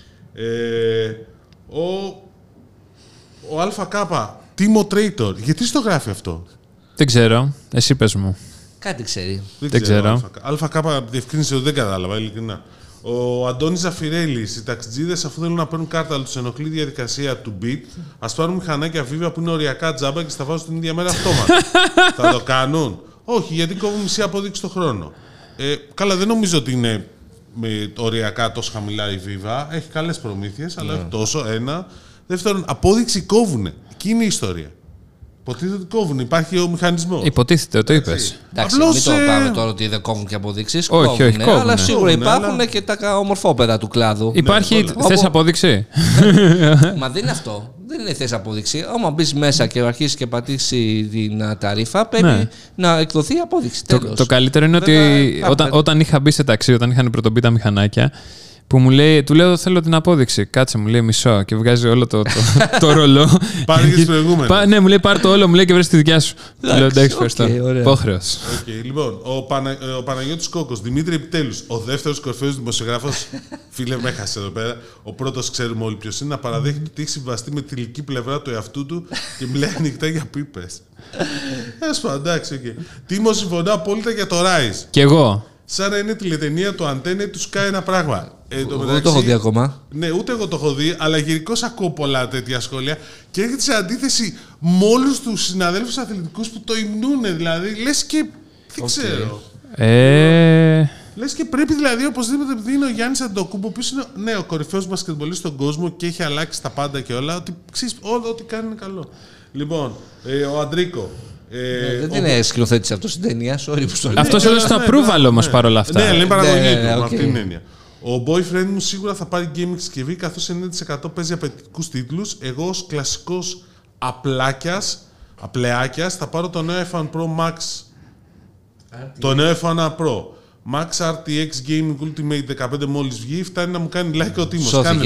Ο ΑΚ, Timo Traitor, γιατί στο γράφει αυτό? Δεν ξέρω, εσύ πες μου. Κάτι ξέρει. Δεν ξέρω. ΑΚ διευκρίνησε ότι δεν κατάλαβα, ειλικρινά. Ο Αντώνης Ζαφυρέλης, οι ταξιτζίδες αφού θέλουν να παίρνουν κάρτα, αλλά τους ενοχλεί η διαδικασία του beat, ας πάρουν μηχανάκια Viva που είναι οριακά τζάμπα και στα βάζουν την ίδια μέρα αυτόματα. Θα το κάνουν? Όχι, γιατί κόβουν μισή απόδειξη το χρόνο. Καλά, δεν νομίζω ότι είναι με οριακά τόσο χαμηλά η Viva. Έχει καλές προμήθειες, αλλά όχι τόσο. Ένα. Δεύτερον, απόδειξη κόβουνε. Εκεί είναι η ιστορία. Υποτίθεται ότι κόβουν, υπάρχει ο μηχανισμός. Υποτίθεται, το είπες. Εντάξει, μην το πάμε τώρα ότι δεν κόβουν και αποδείξεις. Όχι, κόβουν. Αλλά σίγουρα υπάρχουν και τα ομορφόπεδα του κλάδου. Υπάρχει, θες απόδειξη? Μα δεν είναι αυτό. Δεν είναι θες απόδειξη. Άμα μπει μέσα και αρχίσει και πατήσει την ταρίφα, πρέπει να εκδοθεί απόδειξη. Το καλύτερο είναι ότι όταν είχα μπει σε ταξί, όταν είχαν πρωτομπεί τα μηχανάκια, που του λέω θέλω την απόδειξη. Κάτσε, μου λέει μισό και βγάζει όλο το ρολό. Πάρε και τις προηγούμενες. Ναι, μου λέει πάρ' το όλο, μου λέει και βρες τη δικιά σου. Λέω εντάξει, ευχαριστώ. Υπόχρεος. Λοιπόν, ο Παναγιώτης Κόκκος, Δημήτρη επιτέλους, ο δεύτερος κορυφαίος δημοσιογράφος, φίλε με έχασε εδώ πέρα, ο πρώτος ξέρουμε όλοι ποιος είναι, να παραδέχεται ότι έχει συμβαστεί με τη θηλυκή πλευρά του εαυτού του και μιλάει ανοιχτά για πίπες. Εντάξει, Τίμο, συμφωνώ απόλυτα για το Rise. Κι εγώ. Σαν να είναι τηλετενία του Αντένε, του σκάει ένα πράγμα. Δεν το έχω δει ακόμα. Ναι, ούτε εγώ το έχω δει, αλλά γενικώς ακούω πολλά τέτοια σχόλια και έρχεται σε αντίθεση με όλους τους συναδέλφους αθλητικούς που το υμνούνε. Δηλαδή, λες και. Δεν ξέρω. Λες και πρέπει δηλαδή οπωσδήποτε, επειδή είναι ο Γιάννης Αντετοκούνμπο, ο οποίος είναι ο κορυφαίος μπασκετμπολίστας στον κόσμο και έχει αλλάξει τα πάντα και όλα, ότι ξέρεις, ό,τι κάνει είναι καλό. Λοιπόν, ο Αντρίκο. Δεν είναι σκηνοθέτης αυτό στην ταινία, sorry που στο λέω. Αυτός έδωσε το approval όμως παρόλα αυτά. Ναι, λέει παραγωγή του, με αυτήν την έννοια. Ο boyfriend μου σίγουρα θα πάρει gaming συσκευή, καθώς 90% παίζει απαιτητικούς τίτλους. Εγώ ως κλασικός απλεάκιας θα πάρω το νέο iPhone Pro Max. Το νέο iPhone Pro. Max RTX Gaming Ultimate 15 μόλις βγει, φτάνει να μου κάνει like ο Τίμος. Κάνει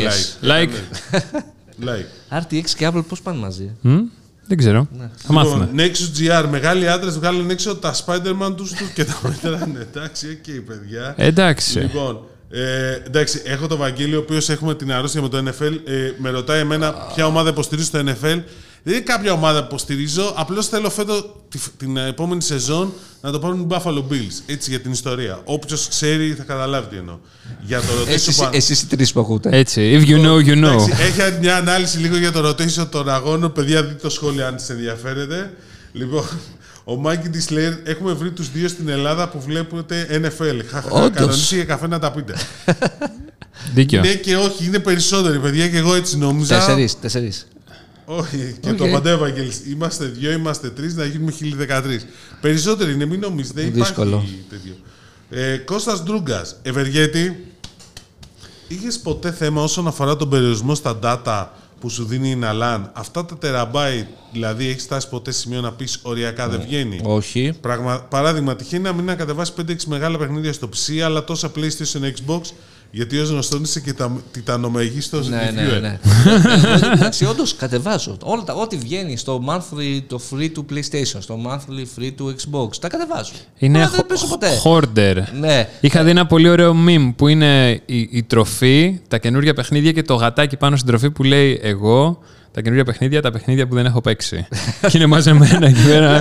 like. RTX και Apple πώς πάνε μαζί? Δεν ξέρω. Θα μάθουμε. Nexus GR, μεγάλοι άντρες βγάλουν έξω τα Spider-Man τους και τα μετράνε. Εντάξει, παιδιά. Εντάξει. Λοιπόν, εντάξει, έχω τον Βαγγέλη, ο οποίος έχουμε την αρρώστια με το NFL. Με ρωτάει εμένα ποια ομάδα υποστηρίζω στο NFL. Δεν είναι κάποια ομάδα που υποστηρίζω. Απλώς θέλω φέτος την επόμενη σεζόν να το πάρουν οι Buffalo Bills. Έτσι για την ιστορία. Όποιος ξέρει θα καταλάβει τι εννοώ. Για το rotation. Εσείς οι τρεις που ακούτε. Έτσι. If you know, you know. Έχει μια ανάλυση λίγο για το rotation των αγώνων. Παιδιά, δείτε το σχόλιο αν σας ενδιαφέρετε. Λοιπόν, ο Μάγκη της λέει: έχουμε βρει τους δύο στην Ελλάδα που βλέπετε NFL. Κανονίσει για καφέ να τα πείτε. Δίκιο. Ναι και όχι, είναι περισσότεροι παιδιά και εγώ έτσι νόμιζα. 4. Όχι, και το απαντάει ο Βαγγέλης. Είμαστε 2, είμαστε 3, να γίνουμε 1013. Περισσότεροι είναι, μην νομίζετε. Δύσκολο. Τέτοιο. Κώστας Ντρούγκας, Ευεργέτη, είχες ποτέ θέμα όσον αφορά τον περιορισμό στα data που σου δίνει η Nalan? Αυτά τα τεραμπάιτ, δηλαδή έχεις φτάσει ποτέ σημείο να πεις οριακά δεν βγαίνει? Όχι. Παράδειγμα, τυχαίνει να μην κατεβάσει 5-6 μεγάλα παιχνίδια στο PC, αλλά τόσα PlayStation Xbox. Γιατί ως γνωστόν είσαι και τιτανομεγίστος reviewer. Ναι. Εντάξει, όντως κατεβάζω. Ό,τι βγαίνει στο monthly το free του PlayStation, στο monthly free του Xbox, τα κατεβάζω. Είναι hoarder. Ναι. Είχα δει ένα πολύ ωραίο meme που είναι η τροφή, τα καινούργια παιχνίδια και το γατάκι πάνω στην τροφή που λέει εγώ Τα καινούργια παιχνίδια, τα παιχνίδια που δεν έχω παίξει. Και είναι μαζεμένα εκεί πέρα.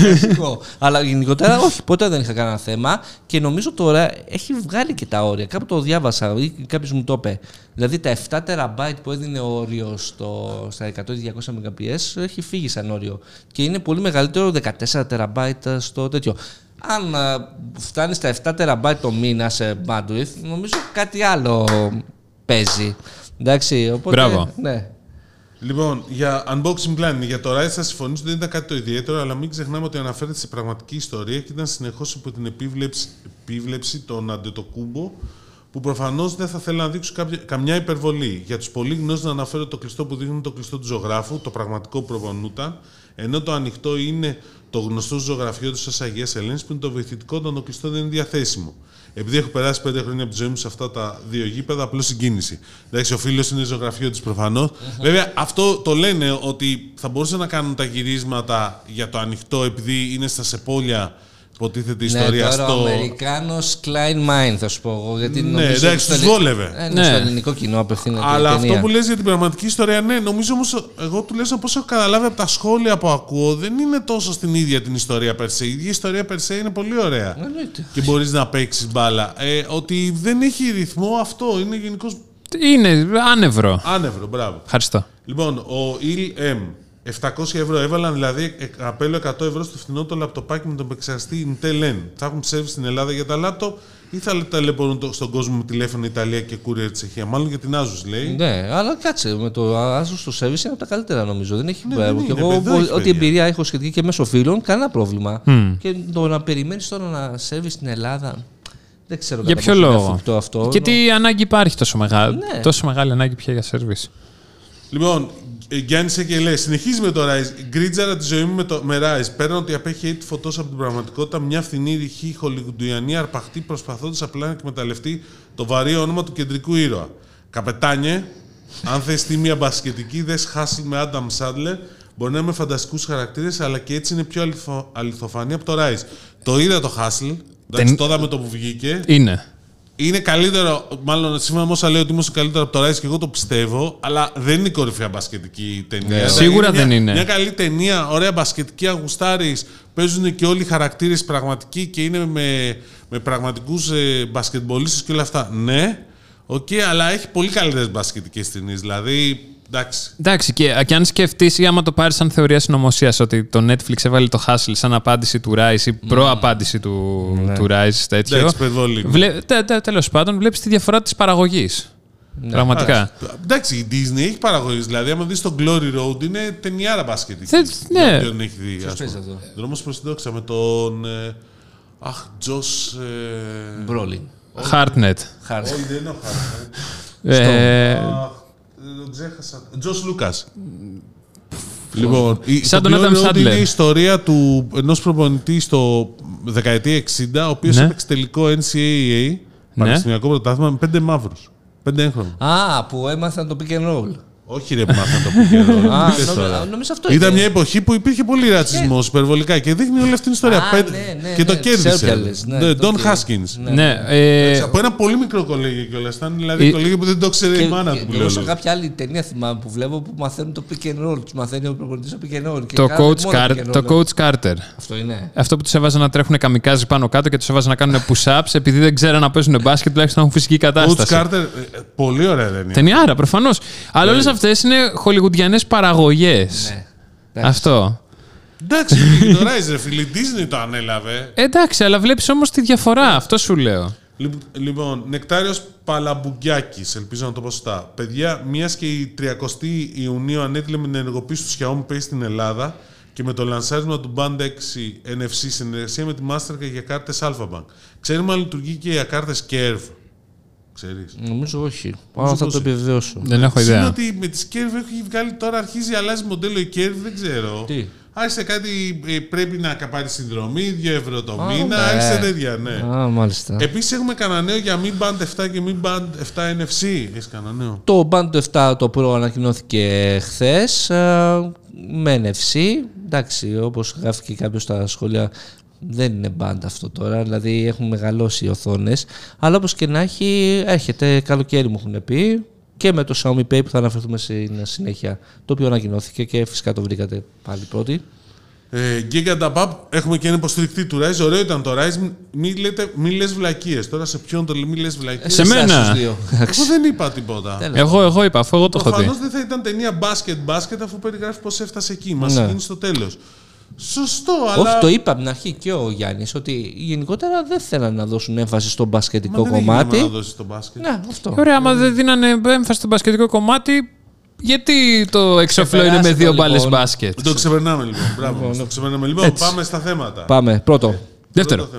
Αλλά γενικότερα, όχι, ποτέ δεν είχα κανένα θέμα και νομίζω τώρα έχει βγάλει και τα όρια. Κάπου το διάβασα ή κάποιος μου το είπε. Δηλαδή τα 7 TB που έδινε όριο στα 100-200 Mbps έχει φύγει σαν όριο. Και είναι πολύ μεγαλύτερο 14 TB στο τέτοιο. Αν φτάνει στα 7 TB το μήνα σε bandwidth, νομίζω κάτι άλλο παίζει. Εντάξει, οπότε. Μπράβο. Ναι. Λοιπόν, για unboxing planning, για το Rise θα συμφωνήσω ότι δεν ήταν κάτι το ιδιαίτερο, αλλά μην ξεχνάμε ότι αναφέρεται σε πραγματική ιστορία και ήταν συνεχώς υπό την επίβλεψη των Αντετοκούμπο, που προφανώς δεν θα θέλουν να δείξουν καμιά υπερβολή. Για τους πολύ γνώστους να αναφέρω το κλειστό που δείχνει το κλειστό του ζωγράφου, το πραγματικό που προπονούταν, ενώ το ανοιχτό είναι το γνωστό ζωγραφιό του Αγίας Ελένης, που είναι το βοηθητικό όταν το κλειστό δεν είναι διαθέσιμο. Επειδή έχω περάσει 5 χρόνια από τη ζωή μου σε αυτά τα δύο γήπεδα, απλώς συγκίνηση. Εντάξει, ο φίλος είναι ζωγραφιό της προφανώς. Βέβαια, αυτό το λένε ότι θα μπορούσαν να κάνουν τα γυρίσματα για το ανοιχτό, επειδή είναι στα σεπόλια. Υποτίθεται η ιστορία τώρα ο Αμερικάνος Klein Mind, θα σου πω εγώ. Γιατί ναι, εντάξει, τους βόλευε. Στο ελληνικό κοινό απευθύνεται. Αλλά αυτό που λες για την πραγματική ιστορία, ναι, νομίζω όμως, εγώ τουλάχιστον πώς έχω καταλάβει από τα σχόλια που ακούω, δεν είναι τόσο στην ίδια την ιστορία περσέ. Η ίδια ιστορία περσέ είναι πολύ ωραία. Και μπορείς να παίξεις μπάλα. Ότι δεν έχει ρυθμό, αυτό είναι γενικώς. Είναι άνευρο. Άνευρο, μπράβο. Ευχαριστώ. Λοιπόν, ο ELM. 700 ευρώ έβαλαν, δηλαδή καπέλο 100 ευρώ στο φθηνό το λαπτοπάκι με τον επεξεργαστή Intel N. Θα έχουν σερβις στην Ελλάδα για τα λάπτοπ ή θα ταλαιπωρούν στον κόσμο με τηλέφωνο Ιταλία και courier Τσεχία? Μάλλον για την Asus λέει. Ναι, αλλά κάτσε. Με το Asus το service είναι από τα καλύτερα νομίζω. Δεν έχει και εγώ ό,τι εμπειρία έχω σχετική και μέσω φίλων, κανένα πρόβλημα. Και το να περιμένεις τώρα να σερβις στην Ελλάδα. Δεν ξέρω για ποιο λόγο. Αυτό. Και τι ανάγκη υπάρχει τόσο μεγάλη. Ναι. Τόσο μεγάλη ανάγκη πια για service. Λοιπόν, Γιάννη Σεκελέ, συνεχίζει με το Rise. Γκρίτζαρα τη ζωή μου με Rise. Πέραν ότι απέχει 8 φωτός από την πραγματικότητα, μια φθηνή ρηχή χολιγουντιανή αρπαχτή προσπαθώντας απλά να εκμεταλλευτεί το βαρύ όνομα του κεντρικού ήρωα. Καπετάνιε, αν θες τίμια μπασκετική, δες Hustle με Adam Sandler. Μπορεί να είναι με φανταστικούς χαρακτήρες, αλλά και έτσι είναι πιο αληθοφανή από το Rise. Το είδα το Hustle. Εντάξει, το είδαμε το που βγήκε. Είναι καλύτερο, μάλλον σύμφωνα με όσα λέει ότι είμαστε καλύτερο από το Rise και εγώ το πιστεύω, αλλά δεν είναι η κορυφαία μπασκετική ταινία. Σίγουρα δεν είναι. Μια καλή ταινία, ωραία μπασκετική, αγουστάρεις, παίζουν και όλοι οι χαρακτήρες πραγματικοί και είναι με πραγματικούς μπασκετμπολίστες και όλα αυτά. Ναι, αλλά έχει πολύ καλύτερες μπασκετικές ταινίες. Δηλαδή. Εντάξει, και αν σκεφτείς ή άμα το πάρεις σαν θεωρία συνωμοσίας ότι το Netflix έβαλε το Hustle σαν απάντηση του Rise ή προ-απάντηση του Rise τέτοιο. Τέλος πάντων, βλέπεις τη διαφορά της παραγωγής. Πραγματικά. Εντάξει, η Disney έχει παραγωγής. Δηλαδή, άμα δεις το Glory Road, είναι ταινιάρα μπασκετική. Ναι. Δεν έχει δει. Δρόμος προς την δόξα με τον. Josh. Brolin. Hartnett. Όχι, δεν είναι ο Hartnett. Το ξέχασα. Τζος Λούκας. Λοιπόν, σαν τον Adam Sandler. Είναι η ιστορία ενός προπονητή στο δεκαετία 60, ο οποίος έπαιξε τελικό NCAA, πανεπιστημιακό πρωτάθλημα, με 5 μαύρους. 5 έγχρωμους. Που έμαθαν το pick and roll. Όχι ρε που μάθαν το pick. Νομίζω αυτό ήταν μια εποχή που υπήρχε πολύ ρατσισμός υπερβολικά και δείχνει όλη αυτή την ιστορία. Και το κέρδισε. Don Haskins. Από ένα πολύ μικρό κολέγιο κιόλας. Ήταν δηλαδή κολέγιο που δεν το ξέρει η μάνα του. Και σε κάποια άλλη ταινία θυμάμαι που βλέπω που μαθαίνουν το pick and roll. Τους μαθαίνει ο προπονητής το pick and roll. Το Coach Carter. Αυτό είναι. Αυτό που τους έβαζαν να τρέχουν καμικάζι πάνω κάτω και τους έβαζαν να κάνουν push-ups επειδή δεν ξέραν να παίζουν μπάσκετ, τουλάχιστον να έχουν φυσική κατάσταση. Coach Carter, πολύ ωραία ταινία. Ταινιάρα, προφανώς. Αλλά όλες αυτές είναι χολιγουντιανές παραγωγές. Ναι. Αυτό. Εντάξει, το Rise, ρε φίλε, η Disney το ανέλαβε. Εντάξει, αλλά βλέπεις όμως τη διαφορά. Αυτό σου λέω. Λοιπόν, Νεκτάριος Παλαμπουγκιάκης, ελπίζω να το πω σωστά. Παιδιά, μιας και η 30η Ιουνίου ανέτειλε με την ενεργοποίηση του Xiaomi Pay στην Ελλάδα και με το λανσάρισμα του Band 6 NFC συνεργασία με τη Mastercard για κάρτες Alphabank. Ξέρουμε αν λειτουργεί και για κάρτες Curve. Ξέρεις. Νομίζω όχι. Άρα θα το επιβεβαιώσω. Δεν έχω ιδέα. Είναι ότι με τις Curve έχει βγάλει τώρα, αρχίζει αλλάζει μοντέλο η Curve, δεν ξέρω. Τι. Άρχισε κάτι, πρέπει να πάρει συνδρομή, 2 ευρώ το μήνα, άρχισε τέτοια, ναι. Μάλιστα. Επίσης έχουμε κανένα νέο για Mi Band 7 και Mi Band 7 NFC. Έχεις κανένα νέο? Το Band 7 το Pro ανακοινώθηκε χθες με NFC. Εντάξει, όπως γράφει κάποιος στα σχόλια, δεν είναι band αυτό τώρα, δηλαδή έχουν μεγαλώσει οι οθόνες. Αλλά όπως και να έχει, έρχεται καλοκαίρι μου έχουν πει. και με το Xiaomi Pay που θα αναφερθούμε στην συνέχεια, το οποίο ανακοινώθηκε και φυσικά το βρήκατε πάλι πρώτοι. Giga έχουμε και ένα υποστηρικτή του Rise. Ωραίο ήταν το Rise. Μην λες βλακίες. Τώρα σε ποιον το λέει, μην λες βλακίες. Σε μένα. Εγώ δεν είπα τίποτα. Εγώ είπα, αφού εγώ το έχω δει. Προφανώς δεν θα ήταν ταινία μπάσκετ αφού περιγράφει πώς έφτασε εκεί. Μας γίνει στο τέλος. Σωστό, αλλά. Όχι, το είπα από την αρχή και ο Γιάννης ότι γενικότερα δεν θέλανε να δώσουν έμφαση στο μπασκετικό κομμάτι. Δεν να δώσει στο μπάσκετ. Ναι, αυτό. Ωραία, άμα δεν δίνανε έμφαση στο μπασκετικό κομμάτι, γιατί το εξώφυλλο είναι με 2 μπάλες μπάσκετ. Το ξεπερνάμε λοιπόν. Μπράβο. Το ξεπερνάμε λοιπόν. Πάμε στα θέματα. Πάμε. Πρώτο. Δεύτερο.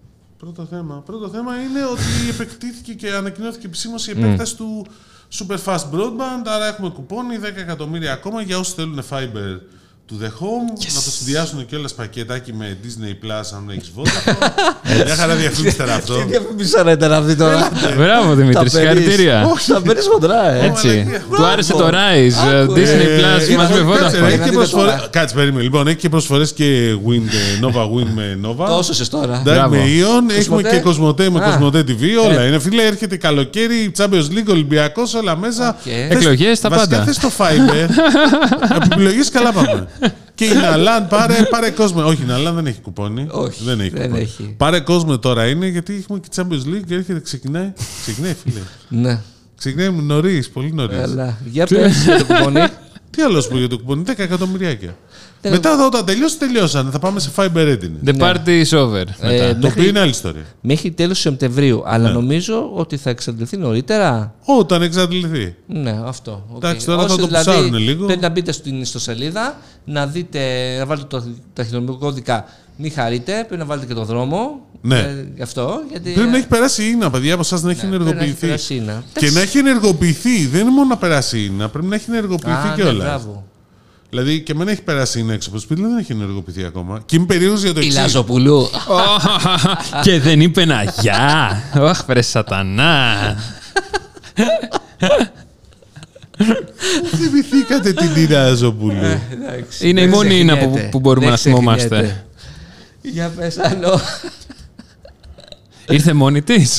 Πρώτο θέμα είναι ότι επεκτήθηκε και ανακοινώθηκε επισήμως η επέκταση του Super Fast Broadband. Άρα έχουμε κουπόνι 10 εκατομμύρια ακόμα για όσοι θέλουν fiber to the home. Να το συνδυάσουν και όλα πακετάκι με Disney Plus αν έχεις Vodafone. Μια χαρά διαφήμιση τώρα αυτό. Τι διαφήμιση να ήταν αυτή τώρα. Μπράβο Δημήτρη, συγχαρητήρια. Όχι, θα παίρνεις χοντρά, Έτσι. Του άρεσε το Rise, Disney Plus μαζί με Vodafone. Κάτσε, περίμενε. Λοιπόν, έχει και προσφορές και Nova Win με Nova. Τόσες τώρα. Με Ion, έχουμε και Cosmote με Cosmote TV. Όλα είναι φίλε, έρχεται καλοκαίρι, Champions League, Ολυμπιακός, όλα μέσα. Εκλογές, τα πάντα. Βασικά θες το Fiber. Επιλογές καλά πάμε. Και η Ναλάν πάρε κόσμο. Όχι, η Ναλάν δεν έχει κουπόνι. Όχι, δεν έχει. Πάρε κόσμο τώρα είναι γιατί έχουμε και Champions League και έρχεται, ξεκινάει. Ξεκινάει, φίλε. Ναι. Ξεκινάει νωρίς, πολύ νωρίς. Για πες για το κουπόνι. Τι άλλο σου πω για το κουπόνι, 10 εκατομμυριάκια. Μετά όταν τελειώσανε. Θα πάμε σε Fiber Reading. The party is over. Το οποίο είναι άλλη ιστορία. Μέχρι τέλος Σεπτεμβρίου. Αλλά νομίζω ότι θα εξαντληθεί νωρίτερα. Όταν εξαντληθεί. Ναι, αυτό. Εντάξει, τώρα θα το ψάρουν λίγο. Πρέπει να μπείτε στην ιστοσελίδα, να βάλετε το ταχυδρομικό κώδικα. Μην χαρείτε, πρέπει να βάλετε και το δρόμο. Ναι. Γιατί... Πρέπει να έχει περάσει ίνα, παιδιά, από εσάς να έχει ενεργοποιηθεί. Να και να έχει ενεργοποιηθεί. Δεν είναι μόνο να περάσει ίνα, πρέπει να έχει ενεργοποιηθεί κιόλας. Δηλαδή και εμένα έχει περάσει είναι έξω από το σπίτι, δεν έχει ενεργοποιηθεί ακόμα. Και είμαι περίεργος για το εξής. Η Λαζοπουλού. Και δεν είπε να γεια. Ωχ, βρε σατανά. Θυμηθήκατε την Ήρα Λαζοπουλού. Είναι η μόνη Ήνα που μπορούμε να θυμόμαστε. Για πες άλλο. Ήρθε μόνη της.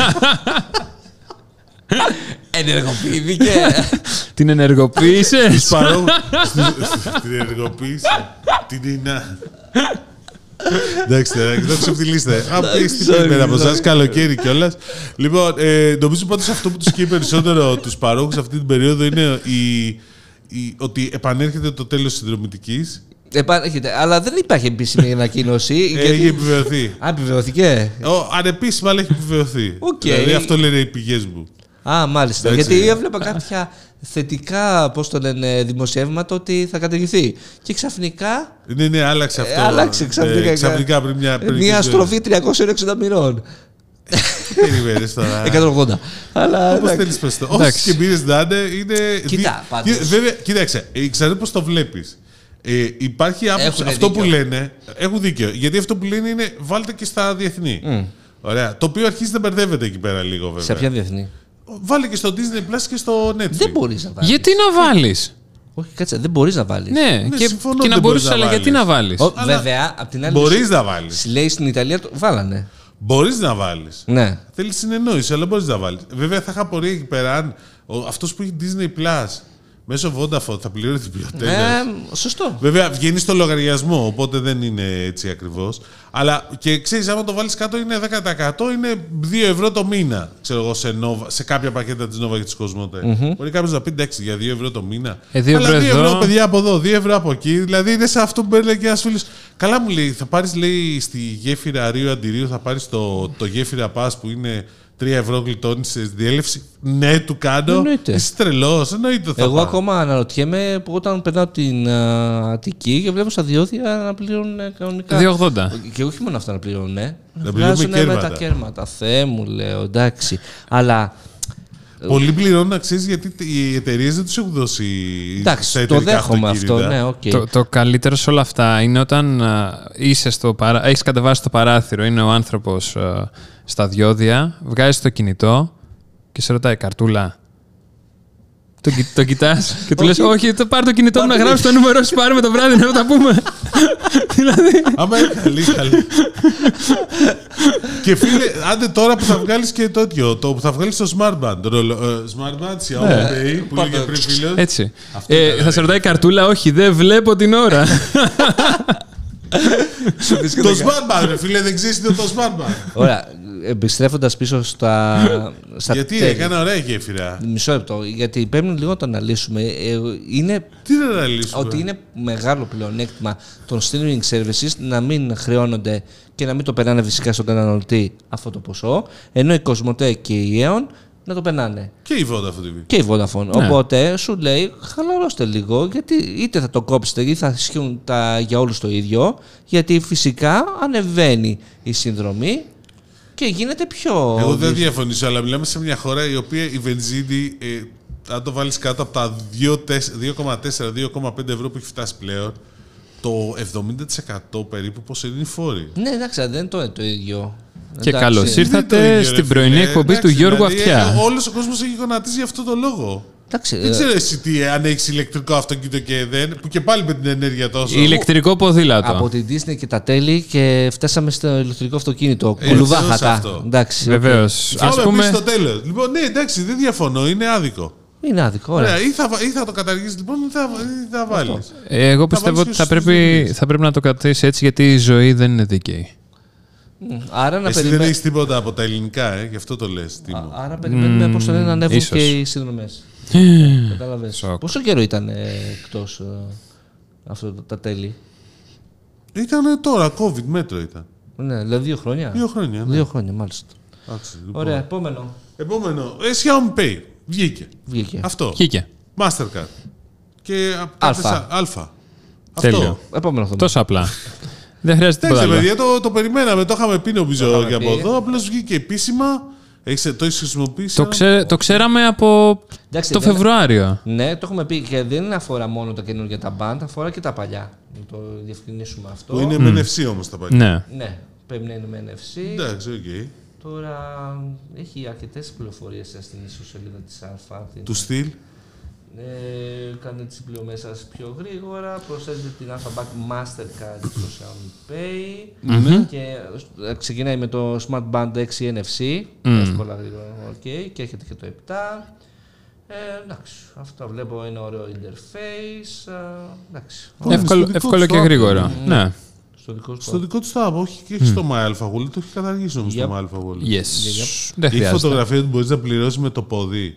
Ενεργοποιήθηκε. Την ενεργοποίησες. Την ενεργοποίησε. Την Ήνα. Εντάξει, δόξα από τη λίστα. Απίστευτη μέρα από εσάς, καλοκαίρι κιόλας. Λοιπόν, νομίζω πάντως αυτό που τους καίει περισσότερο τους παρόχους αυτή την περίοδο είναι ότι επανέρχεται το τέλος της συνδρομητικής. Επανέρχεται, αλλά δεν υπάρχει επίσημη ανακοίνωση. Έχει επιβεβαιωθεί. Επιβεβαιωθήκε. Ανεπίσημα, αλλά έχει επιβεβαιωθεί. Δηλαδή αυτό λένε οι πηγές μου. Μάλιστα. Γιατί έβλεπα κάποια θετικά, πώς το λένε, δημοσιεύματα ότι θα καταργηθεί. Και ξαφνικά. Ναι, άλλαξε αυτό. Άλλαξε ξαφνικά πριν μια στροφή 360 μοιρών. Περιμένεις τώρα. 180. Αλλά. Όπως θέλεις πες το. Όσες και μπήρες να είναι. Κοίτα, πάντως. Βέβαια, κοίταξε, ξέρω πώς το βλέπεις. Υπάρχει άποψη. Αυτό που λένε. Έχουν δίκιο. Γιατί αυτό που λένε είναι βάλτε και στα διεθνή. Ωραία. Το οποίο αρχίζει να μπερδεύεται εκεί πέρα λίγο βέβαια. Σε ποια διεθνή? Βάλε και στο Disney Plus και στο Netflix. Δεν μπορείς να βάλεις. Γιατί να βάλεις? Όχι, κάτσε, δεν μπορείς να βάλεις. Ναι, και να μπορείς, αλλά γιατί να βάλεις? Βέβαια, απ' την άλλη. Μπορείς να βάλεις. Λέει στην Ιταλία, βάλανε. Μπορείς να βάλεις. Ναι. Θέλεις συνεννόηση, αλλά μπορείς να βάλεις. Βέβαια, θα είχα απορία εκεί πέρα αν αυτός που έχει Disney Plus μέσω Vodafone θα πληρώνει την ποιότητα. Σωστό. Βέβαια, βγαίνει στο λογαριασμό, οπότε δεν είναι έτσι ακριβώς. Αλλά και ξέρεις, άμα το βάλεις κάτω είναι 10%, είναι 2 ευρώ το μήνα. Ξέρω εγώ, σε κάποια πακέτα της Nova και της Cosmote. Μπορεί κάποιος να πει εντάξει για 2 ευρώ το μήνα. 2 αλλά 2 ευρώ ευρώ, παιδιά, από εδώ, 2 ευρώ από εκεί. Δηλαδή είναι σε αυτό που παίρνει και ένας φίλος. Καλά μου λέει, θα πάρεις λέει στη γέφυρα Ρίου Αντιρίου, θα πάρεις το γέφυρα Pass που είναι 3 ευρώ γλιτώνεις σε διέλευση. Ναι, του κάνω. Είσαι τρελός. Εννοείται θα Εγώ πάω. ακόμα αναρωτιέμαι που όταν περνάω την Αττική και βλέπω στα διόδια να πληρώνουν κανονικά. 2,80. Και όχι μόνο αυτά να πληρώνουν. Να βγάζουν πληρώνουμε με τα κέρματα. Θεέ μου, λέω, εντάξει. Αλλά. Πολλοί πληρώνουν να ξέρεις γιατί οι εταιρείες δεν τους έχουν δώσει. Εντάξει, το δέχομαι αυτό. Ναι, okay. Το καλύτερο σε όλα αυτά είναι όταν έχεις κατεβάσει το παράθυρο, είναι ο άνθρωπος στα διόδια, βγάζεις το κινητό και σε ρωτάει καρτούλα. Το κοιτάς και του λες όχι, πάρε το κινητό μου να γράψεις το νούμερο σου, πάρουμε το βράδυ να τα πούμε. Δηλαδή. Άμα είναι καλή. Και φίλε, άντε τώρα που θα βγάλεις και τέτοιο, που θα βγάλεις το Smart Band. Smart Band, Xiaomi Pay, που λέγε πριν φίλος. Έτσι. Θα σε ρωτάει η καρτούλα, όχι, δεν βλέπω την ώρα. Το Smart Band, φίλε, δεν ξέρεις τι είναι το Smart Band. Ωραία. Επιστρέφοντας πίσω στα γιατί έκανε ωραία γέφυρα. Μισό λεπτό, γιατί πρέπει λίγο να το αναλύσουμε. Τι να αναλύσουμε. Ότι είναι μεγάλο πλεονέκτημα των streaming services να μην χρεώνονται και να μην το περνάνε φυσικά στον καταναλωτή αυτό το ποσό, ενώ η Κοσμοτέ και η Aeon να το περνάνε. Και η Vodafone TV. Και η Vodafone. Ναι. Οπότε σου λέει, χαλαρώστε λίγο, γιατί είτε θα το κόψετε ή θα ισχύουν για όλους το ίδιο, γιατί φυσικά ανεβαίνει η συνδρομή. Και γίνεται πιο. Εγώ δεν διαφωνήσω, αλλά μιλάμε σε μια χώρα η οποία η βενζίνη, αν το βάλεις κάτω από τα 2,4-2,5 ευρώ που έχει φτάσει πλέον, το 70% περίπου πώς είναι οι φόροι. Ναι, εντάξει, δεν είναι το ίδιο. Και καλώς ήρθατε στην πρωινή εκπομπή του Γιώργου Αυτιά. Όλος ο κόσμος έχει γονατίσει για αυτό το λόγο. Εντάξει, δεν ξέρω εσύ αν έχεις ηλεκτρικό αυτοκίνητο και δεν, που και πάλι με την ενέργεια τόσο. Ηλεκτρικό ποδήλατο. Από την Disney και τα τέλη και φτάσαμε στο ηλεκτρικό αυτοκίνητο. Κουλουβάχατα. Εντάξει. Βεβαίως. Ας πούμε στο τέλος. Λοιπόν, ναι, εντάξει, δεν διαφωνώ, είναι άδικο. Είναι άδικο, ωραία. Ή θα το καταργήσεις λοιπόν, ή θα βάλεις. Εγώ πιστεύω ότι θα πρέπει να το κρατήσεις έτσι, γιατί η ζωή δεν είναι δίκαιη. Άρα να εσύ δεν έχεις τίποτα από τα ελληνικά, γι' αυτό το λες. Άρα περιμένουμε πώς το λένε να ανέβουν και οι συνδρομές. Κατάλαβες. Πόσο καιρό ήταν εκτός αυτό τα τέλη? Ήταν τώρα, COVID μέτρο ήταν. Ναι, δηλαδή 2 χρόνια. 2 χρόνια, ναι. 2 χρόνια, μάλιστα. Λοιπόν. Ωραία, επόμενο. Xiaomi Pay. Βγήκε. Αυτό. Βγήκε. Mastercard. Και Αλφα. Τέλειο. Επόμενο. Τόσο απλά. Δεν χρειάζεται τίποτα άλλο. Παιδιά, το περιμέναμε, το είχαμε πει νομίζω και από εδώ. Απλώς βγήκε επίσημα. Το έχεις χρησιμοποιήσει. Το ξέραμε από το Φεβρουάριο. Ναι, το έχουμε πει και δεν αφορά μόνο τα καινούργια τα band, αφορά και τα παλιά. Να το διευκρινίσουμε αυτό. Που είναι με NFC όμως τα παλιά. Ναι, πρέπει να είναι με NFC. Εντάξει, οκ. Τώρα έχει αρκετές πληροφορίες στην ιστοσελίδα της Αλφα. Του στυλ. Κάνε τις πληρωμές σας πιο γρήγορα, προσθέτετε την Alpha Bank Mastercard στο Xiaomi Pay και ξεκινάει με το Smart Band 6 NFC, εύκολα γρήγορα, και έχετε και το 7. Εντάξει, αυτό βλέπω, είναι ωραίο interface, εύκολο και γρήγορο. Ναι. Στο δικό του θα όχι και στο MyAlpha, το έχει καταργήσει όμως το MyAlpha. Έχει φωτογραφία που μπορείς να πληρώσεις με το πόδι.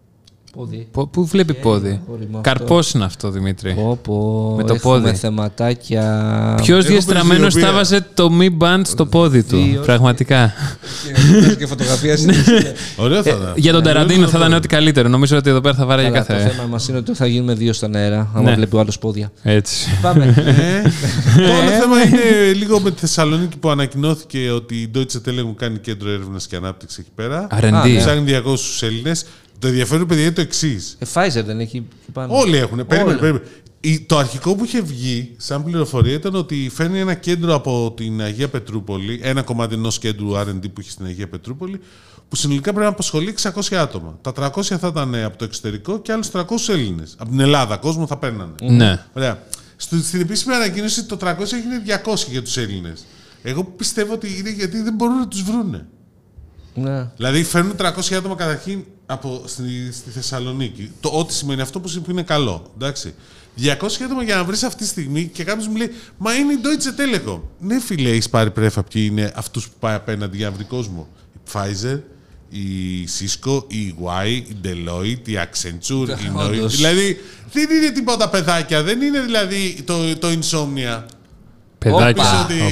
Πού βλέπει πόδι? Καρπός είναι αυτό, Δημήτρη. Με το πόδι. Θεματάκια. Ποιος διαστραμμένος θα βάζε το Mi Band στο πόδι του? Πραγματικά. Και φωτογραφία. Ωραίο θα ήταν. Για τον Ταραντίνο θα ήταν ό,τι καλύτερο. Νομίζω ότι εδώ πέρα θα βάραγε κάθε. Το θέμα μας είναι ότι θα γίνουμε 2 στον αέρα. Άμα βλέπει ο άλλος πόδια. Έτσι. Πάμε. Το άλλο θέμα είναι λίγο με τη Θεσσαλονίκη που ανακοινώθηκε ότι η Deutsche Telekom κάνει κέντρο έρευνας και ανάπτυξης εκεί πέρα. R&D. Ψάχνει 200 Έλληνες. Το ενδιαφέρον, παιδιά, είναι το εξής. Pfizer δεν έχει πάνω. Όλοι έχουν. Περίμενε. Το αρχικό που είχε βγει σαν πληροφορία ήταν ότι φέρνει ένα κέντρο από την Αγία Πετρούπολη, ένα κομμάτι ενός κέντρου R&D που έχει στην Αγία Πετρούπολη, που συνολικά πρέπει να απασχολεί 600 άτομα. Τα 300 θα ήταν από το εξωτερικό και άλλους 300 Έλληνες. Από την Ελλάδα, κόσμο θα παίρνανε. Ναι. Ωραία. Στην επίσημη ανακοίνωση το 300 έγινε 200 για τους Έλληνες. Εγώ πιστεύω ότι είναι γιατί δεν μπορούν να τους βρούνε. Ναι. Δηλαδή φέρνουν 300 άτομα καταρχήν στη Θεσσαλονίκη. Ό,τι σημαίνει αυτό που είναι καλό. Εντάξει. 200 άτομα για να βρεις αυτή τη στιγμή και κάποιος μου λέει «Μα είναι η Deutsche Telekom». Ναι, φίλε, έχεις πάρει πρέφα ποιοι είναι αυτούς που πάει απέναντι για να βρει κόσμο. Η Pfizer, η Cisco, η EY, η Deloitte, η Accenture, η Nokia. Δηλαδή δεν είναι τίποτα παιδάκια. Δεν είναι δηλαδή το Insomnia. Παιδάκι.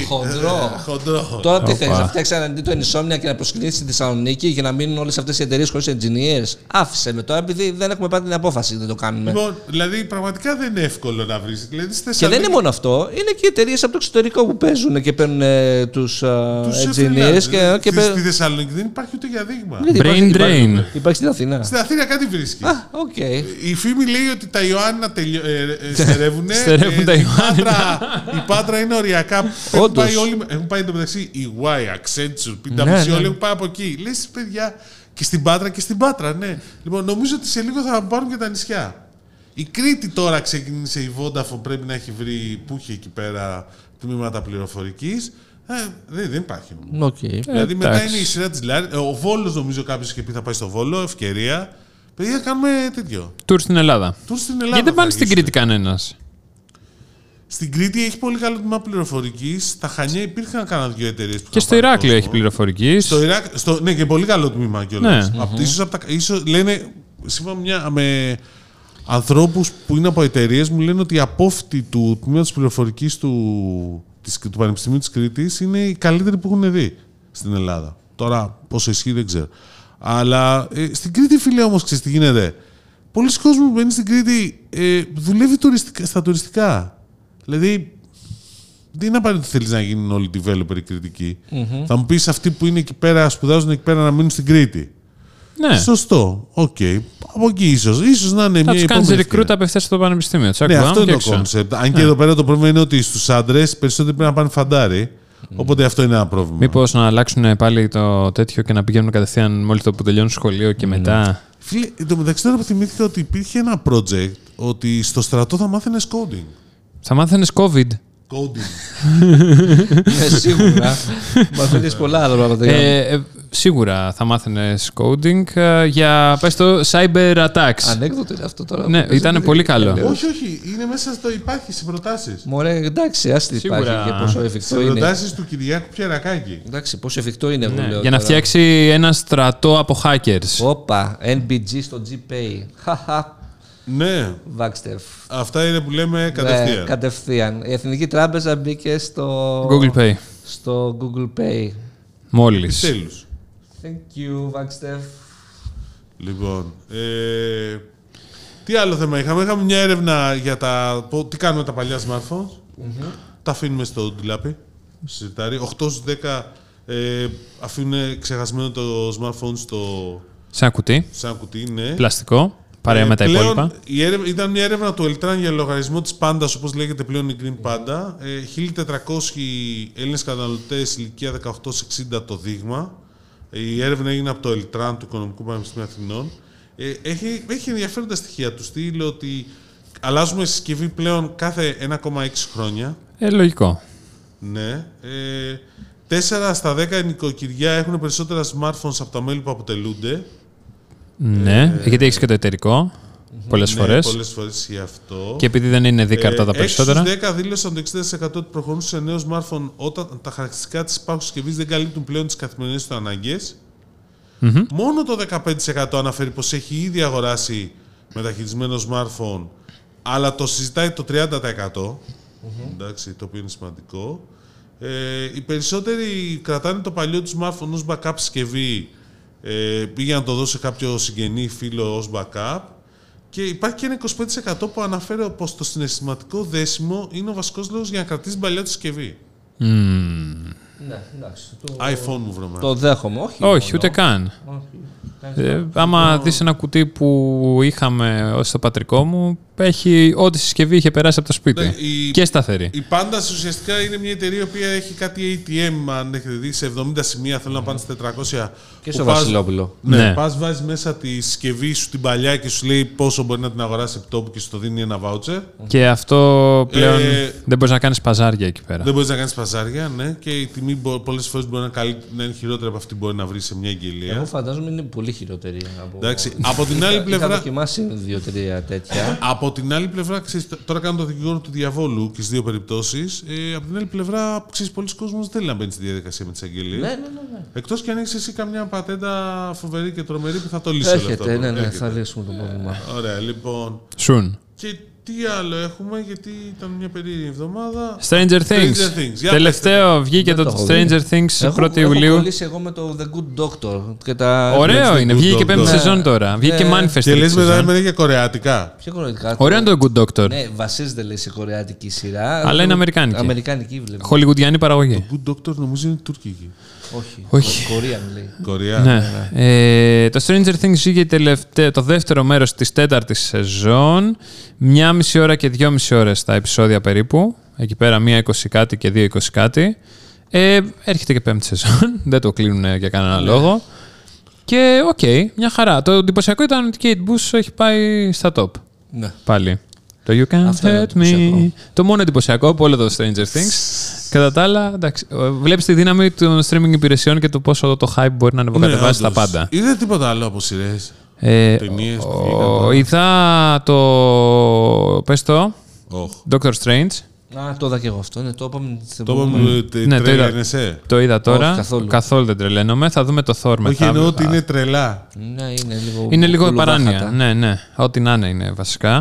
Χοντρό. Τώρα τι θέλεις, να φτιάξεις αντί το Insomnia και να προσκυνήσεις τη Θεσσαλονίκη για να μείνουν όλες αυτές οι εταιρείες χωρίς engineers? Άφησε με τώρα, επειδή δεν έχουμε πάρει την απόφαση, δεν το κάνουμε. Λοιπόν, δηλαδή πραγματικά δεν είναι εύκολο να βρεις. Δηλαδή, και δεν είναι μόνο αυτό, είναι και οι εταιρείες από το εξωτερικό που παίζουν και παίρνουν τους engineers. Στη Θεσσαλονίκη δεν υπάρχει ούτε για δείγμα. Brain drain. Υπάρχει στην Αθήνα. Στην Αθήνα κάτι βρίσκει. Okay. Η φήμη λέει ότι τα Ιωάννινα στερεύουν. Η Πάτρα είναι οριακά. Έχουν πάει εντωμεταξύ η Y, Accenture, PwC, όλοι έχουν πάει από εκεί. Λες, παιδιά, και στην Πάτρα, ναι. Λοιπόν, νομίζω ότι σε λίγο θα πάρουν και τα νησιά. Η Κρήτη τώρα ξεκίνησε, η Vodafone πρέπει να έχει βρει που είχε εκεί πέρα τμήματα πληροφορικής. Δεν υπάρχει. Okay. Δηλαδή μετά είναι η σειρά της Λάρη. Ο Βόλος νομίζω κάποιος είχε πει θα πάει στο Βόλο, ευκαιρία. Παιδιά, κάνουμε τέτοιο. Τουρ στην Ελλάδα. Γιατί δεν πάνε στην Κρήτη κανένας? Στην Κρήτη έχει πολύ καλό τμήμα πληροφορικής. Στα Χανιά υπήρχαν κανένα 2 εταιρείες. Και στο Ηράκλειο έχει πληροφορικής. Ναι, και πολύ καλό τμήμα κιόλας. Ίσως λένε, σύμφωνα με ανθρώπους που είναι από εταιρείες, μου λένε ότι η απόφυτη του τμήματος πληροφορικής του Πανεπιστημίου της Κρήτης είναι η καλύτερη που έχουν δει στην Ελλάδα. Τώρα, πόσο ισχύει δεν ξέρω. Αλλά στην Κρήτη, φίλε, όμως, ξέρεις τι γίνεται. Πολλοί κόσμοι που μπαίνει στην Κρήτη δουλεύει στα τουριστικά. Δηλαδή, δεν είναι απαραίτητο ότι θέλεις να γίνουν όλοι developer κριτικοί. Θα μου πεις αυτοί που είναι εκεί πέρα, σπουδάζουν εκεί πέρα, να μείνουν στην Κρήτη. Ναι. Σωστό. Οκ. Από εκεί ίσως να είναι θα μια. Θα του κάνεις recruit απευθείας στο πανεπιστήμιο. Ναι, αυτό είναι το concept. Αν και εδώ πέρα το πρόβλημα είναι ότι στους άντρες περισσότεροι πρέπει να πάνε φαντάρι. Οπότε αυτό είναι ένα πρόβλημα. Μήπως να αλλάξουν πάλι το τέτοιο και να πηγαίνουν κατευθείαν μόλις το που τελειώνουν σχολείο και μετά. Φίλε, το μεταξύ τώρα που θυμήθηκα ότι υπήρχε ένα project ότι στο στρατό θα μάθαινες coding. Θα μάθαινες COVID. Coding. Σίγουρα. Μαθαίνεις πολλά άλλα πράγματα. Σίγουρα θα μάθαινες coding για, πες το, cyber attacks. Ανέκδοτο είναι αυτό τώρα. Ναι, ήταν πολύ καλό. Όχι. Είναι μέσα στο υπάρχει σε προτάσεις. Μωρέ, εντάξει, άστι υπάρχει και πόσο εφικτό είναι. Σε προτάσεις του Κυριάκου Πιερακάκη. Εντάξει, πόσο εφικτό είναι. Ναι, για να φτιάξει ένα στρατό από hackers. Όπα, NBG στο GPay. Χαχα. Ναι. Βάξτερ. Αυτά είναι που λέμε κατευθείαν. Ναι, κατευθείαν. Η Εθνική Τράπεζα μπήκε στο Google Pay. Στο Google Pay. Μόλις. Επιτέλους. Thank you, Βάξτερ. Λοιπόν, τι άλλο θέμα είχαμε? Είχαμε μια έρευνα για τι κάνουμε τα παλιά smartphones. Τα αφήνουμε στο ντουλάπι. 8 στους 10 αφήνουν ξεχασμένο το smartphone σαν κουτί. Ναι. Πλαστικό. Παρέα με τα υπόλοιπα. Ήταν μια έρευνα του Ελτράν για λογαριασμό της Πάντας, όπως λέγεται πλέον η Green Panda. 1.400 Έλληνες καταναλωτές ηλικία 18-60 το δείγμα. Η έρευνα έγινε από το Ελτράν του Οικονομικού Πανεπιστημίου Αθηνών. Έχει ενδιαφέροντα στοιχεία του στυλ ότι αλλάζουμε συσκευή πλέον κάθε 1,6 χρόνια. Λογικό. Ναι. 4 στα 10 νοικοκυριά έχουν περισσότερα smartphones από τα μέλη που αποτελούνται. Ναι, γιατί έχεις και το εταιρικό. Πολλές φορές. Πολλές φορές γι' αυτό. Και επειδή δεν είναι δίκαρτα τα περισσότερα. 6 στους 10 δήλωσαν το 60% ότι προχωρούν σε νέο smartphone όταν τα χαρακτηριστικά της υπάρχουσας συσκευής δεν καλύπτουν πλέον τις καθημερινές του ανάγκες. Μόνο το 15% αναφέρει πως έχει ήδη αγοράσει μεταχειρισμένο smartphone, αλλά το συζητάει το 30%. Εντάξει, το οποίο είναι σημαντικό. Οι περισσότεροι κρατάνε το παλιό του smartphone ως backup συσκευή. Πήγε να το δώσει σε κάποιο συγγενή φίλο ως backup. Και υπάρχει και ένα 25% που αναφέρει πως το συναισθηματικό δέσιμο είναι ο βασικός λόγος για να κρατήσει την παλιά του συσκευή. Ναι, εντάξει. iPhone μου βρω. Το δέχομαι, όχι ούτε καν. Άμα δεις ένα κουτί που είχαμε στο πατρικό μου, έχει ό,τι συσκευή είχε περάσει από το σπίτι. Και σταθερή. Η Panda ουσιαστικά είναι μια εταιρεία που έχει κάτι ATM, αν έχετε δει, σε 70 σημεία. Θέλω να πάνε σε 400. Και στο Βασιλόπουλο. Ναι, πας, βάζεις μέσα τη συσκευή σου την παλιά και σου λέει πόσο μπορεί να την αγοράσει επί τόπου και σου το δίνει ένα voucher. Και αυτό πλέον δεν μπορείς να κάνεις παζάρια εκεί πέρα. Δεν μπορείς να κάνεις παζάρια, ναι. Και η τιμή πολλές φορές μπορεί να είναι χειρότερη από αυτή που μπορεί να βρει σε μια εγγελία. Εγώ φαντάζομαι είναι πολύ χειρότερη. Εντάξει, από την άλλη πλευρά. Είχα δοκιμάσει 2-3 τέτοια. Από την άλλη πλευρά, ξέρεις, τώρα κάνω το δικηγόρο του διαβόλου και στις δύο περιπτώσεις. Από την άλλη πλευρά, ξέρεις, πολλοί κόσμος δεν θέλει να μπαίνει στη διαδικασία με τις αγγελίες. Ναι. Εκτός και αν έχεις εσύ καμιά πατέντα φοβερή και τρομερή που θα το λύσει όλο αυτό. Ναι, θα λύσουμε το πρόβλημα. Ωραία, λοιπόν. Σουν. Και τι άλλο έχουμε, γιατί ήταν μια περίεργη εβδομάδα. Stranger Things. Τελευταίο βγήκε το Stranger Things 1η Ιουλίου. Έχω κολλήσει εγώ με το The Good Doctor. Ωραίο είναι, βγήκε και πέμπτη σεζόν τώρα. Βγήκε και Manifest. Και λες μετά για κορεατικά. Ποια κορεατικά? Ωραίο είναι το Good Doctor. Ναι, βασίζεται λέει σε κορεατική σειρά. Αλλά είναι αμερικάνικη. Αμερικάνικη βλέπω. Χολιγουντιανή παραγωγή. Το Good Doctor νομίζω είναι τουρκική. Όχι. Κορία λέει. Κορέα. Ναι. Το Stranger Things βγήκε το δεύτερο μέρος της 4ης σεζόν. 1,5 ώρα και 2,5 ώρες τα επεισόδια περίπου. Εκεί πέρα 1:20 κάτι και 2:20 κάτι. Έρχεται και πέμπτη σεζόν. Δεν το κλείνουν για κανένα λόγο. Και οκ, μια χαρά. Το εντυπωσιακό ήταν ότι η Kate Bush έχει πάει στα top. Ναι. Πάλι. Το You Can't Hurt Me. Το μόνο εντυπωσιακό από όλο το Stranger Things. Κατά τα άλλα, εντάξει, βλέπεις τη δύναμη των streaming υπηρεσιών και το πόσο το hype μπορεί να ανεβοκατεβάσει τα πάντα. Είδε τίποτα άλλο από σειρές, ταινίες που είδα το... πες το... Doctor Strange. Το είδα και εγώ αυτό. Ναι, το είδα τώρα. Καθόλου δεν τρελαίνομαι. Θα δούμε το Thor μετά. Όχι, εννοώ ότι είναι τρελά. Ναι, είναι λίγο παράνοια. Ναι. Ό,τι να είναι βασικά.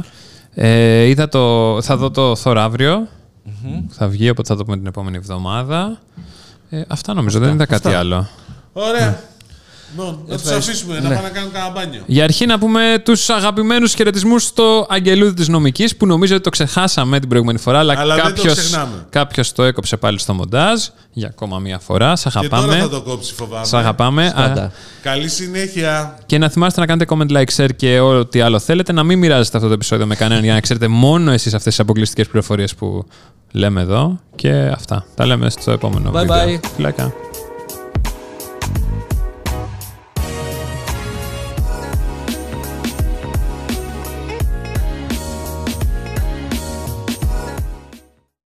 Θα δω το Thor αύριο. Θα βγει, οπότε θα το πούμε την επόμενη εβδομάδα. Αυτά νομίζω. Δεν είδα κάτι άλλο. Ωραία. Να τους αφήσουμε να πάνε να κάνουν κανένα μπάνιο. Για αρχή να πούμε τους αγαπημένους χαιρετισμούς στο Αγγελούδη της Νομικής, που νομίζω ότι το ξεχάσαμε την προηγούμενη φορά, αλλά κάποιος το έκοψε πάλι στο μοντάζ για ακόμα μία φορά. Σ' αγαπάμε. Και τώρα θα το κόψει, φοβάμαι. Σ' αγαπάμε. Καλή συνέχεια. Και να θυμάστε να κάνετε comment, like, share και ό,τι άλλο θέλετε. Να μην μοιράζετε αυτό το επεισόδιο με κανέναν για να ξέρετε μόνο εσείς αυτές τις αποκλειστικές πληροφορίες που λέμε εδώ. Και αυτά. Τα λέμε στο επόμενο βίντεο. Bye. Φιλάκια.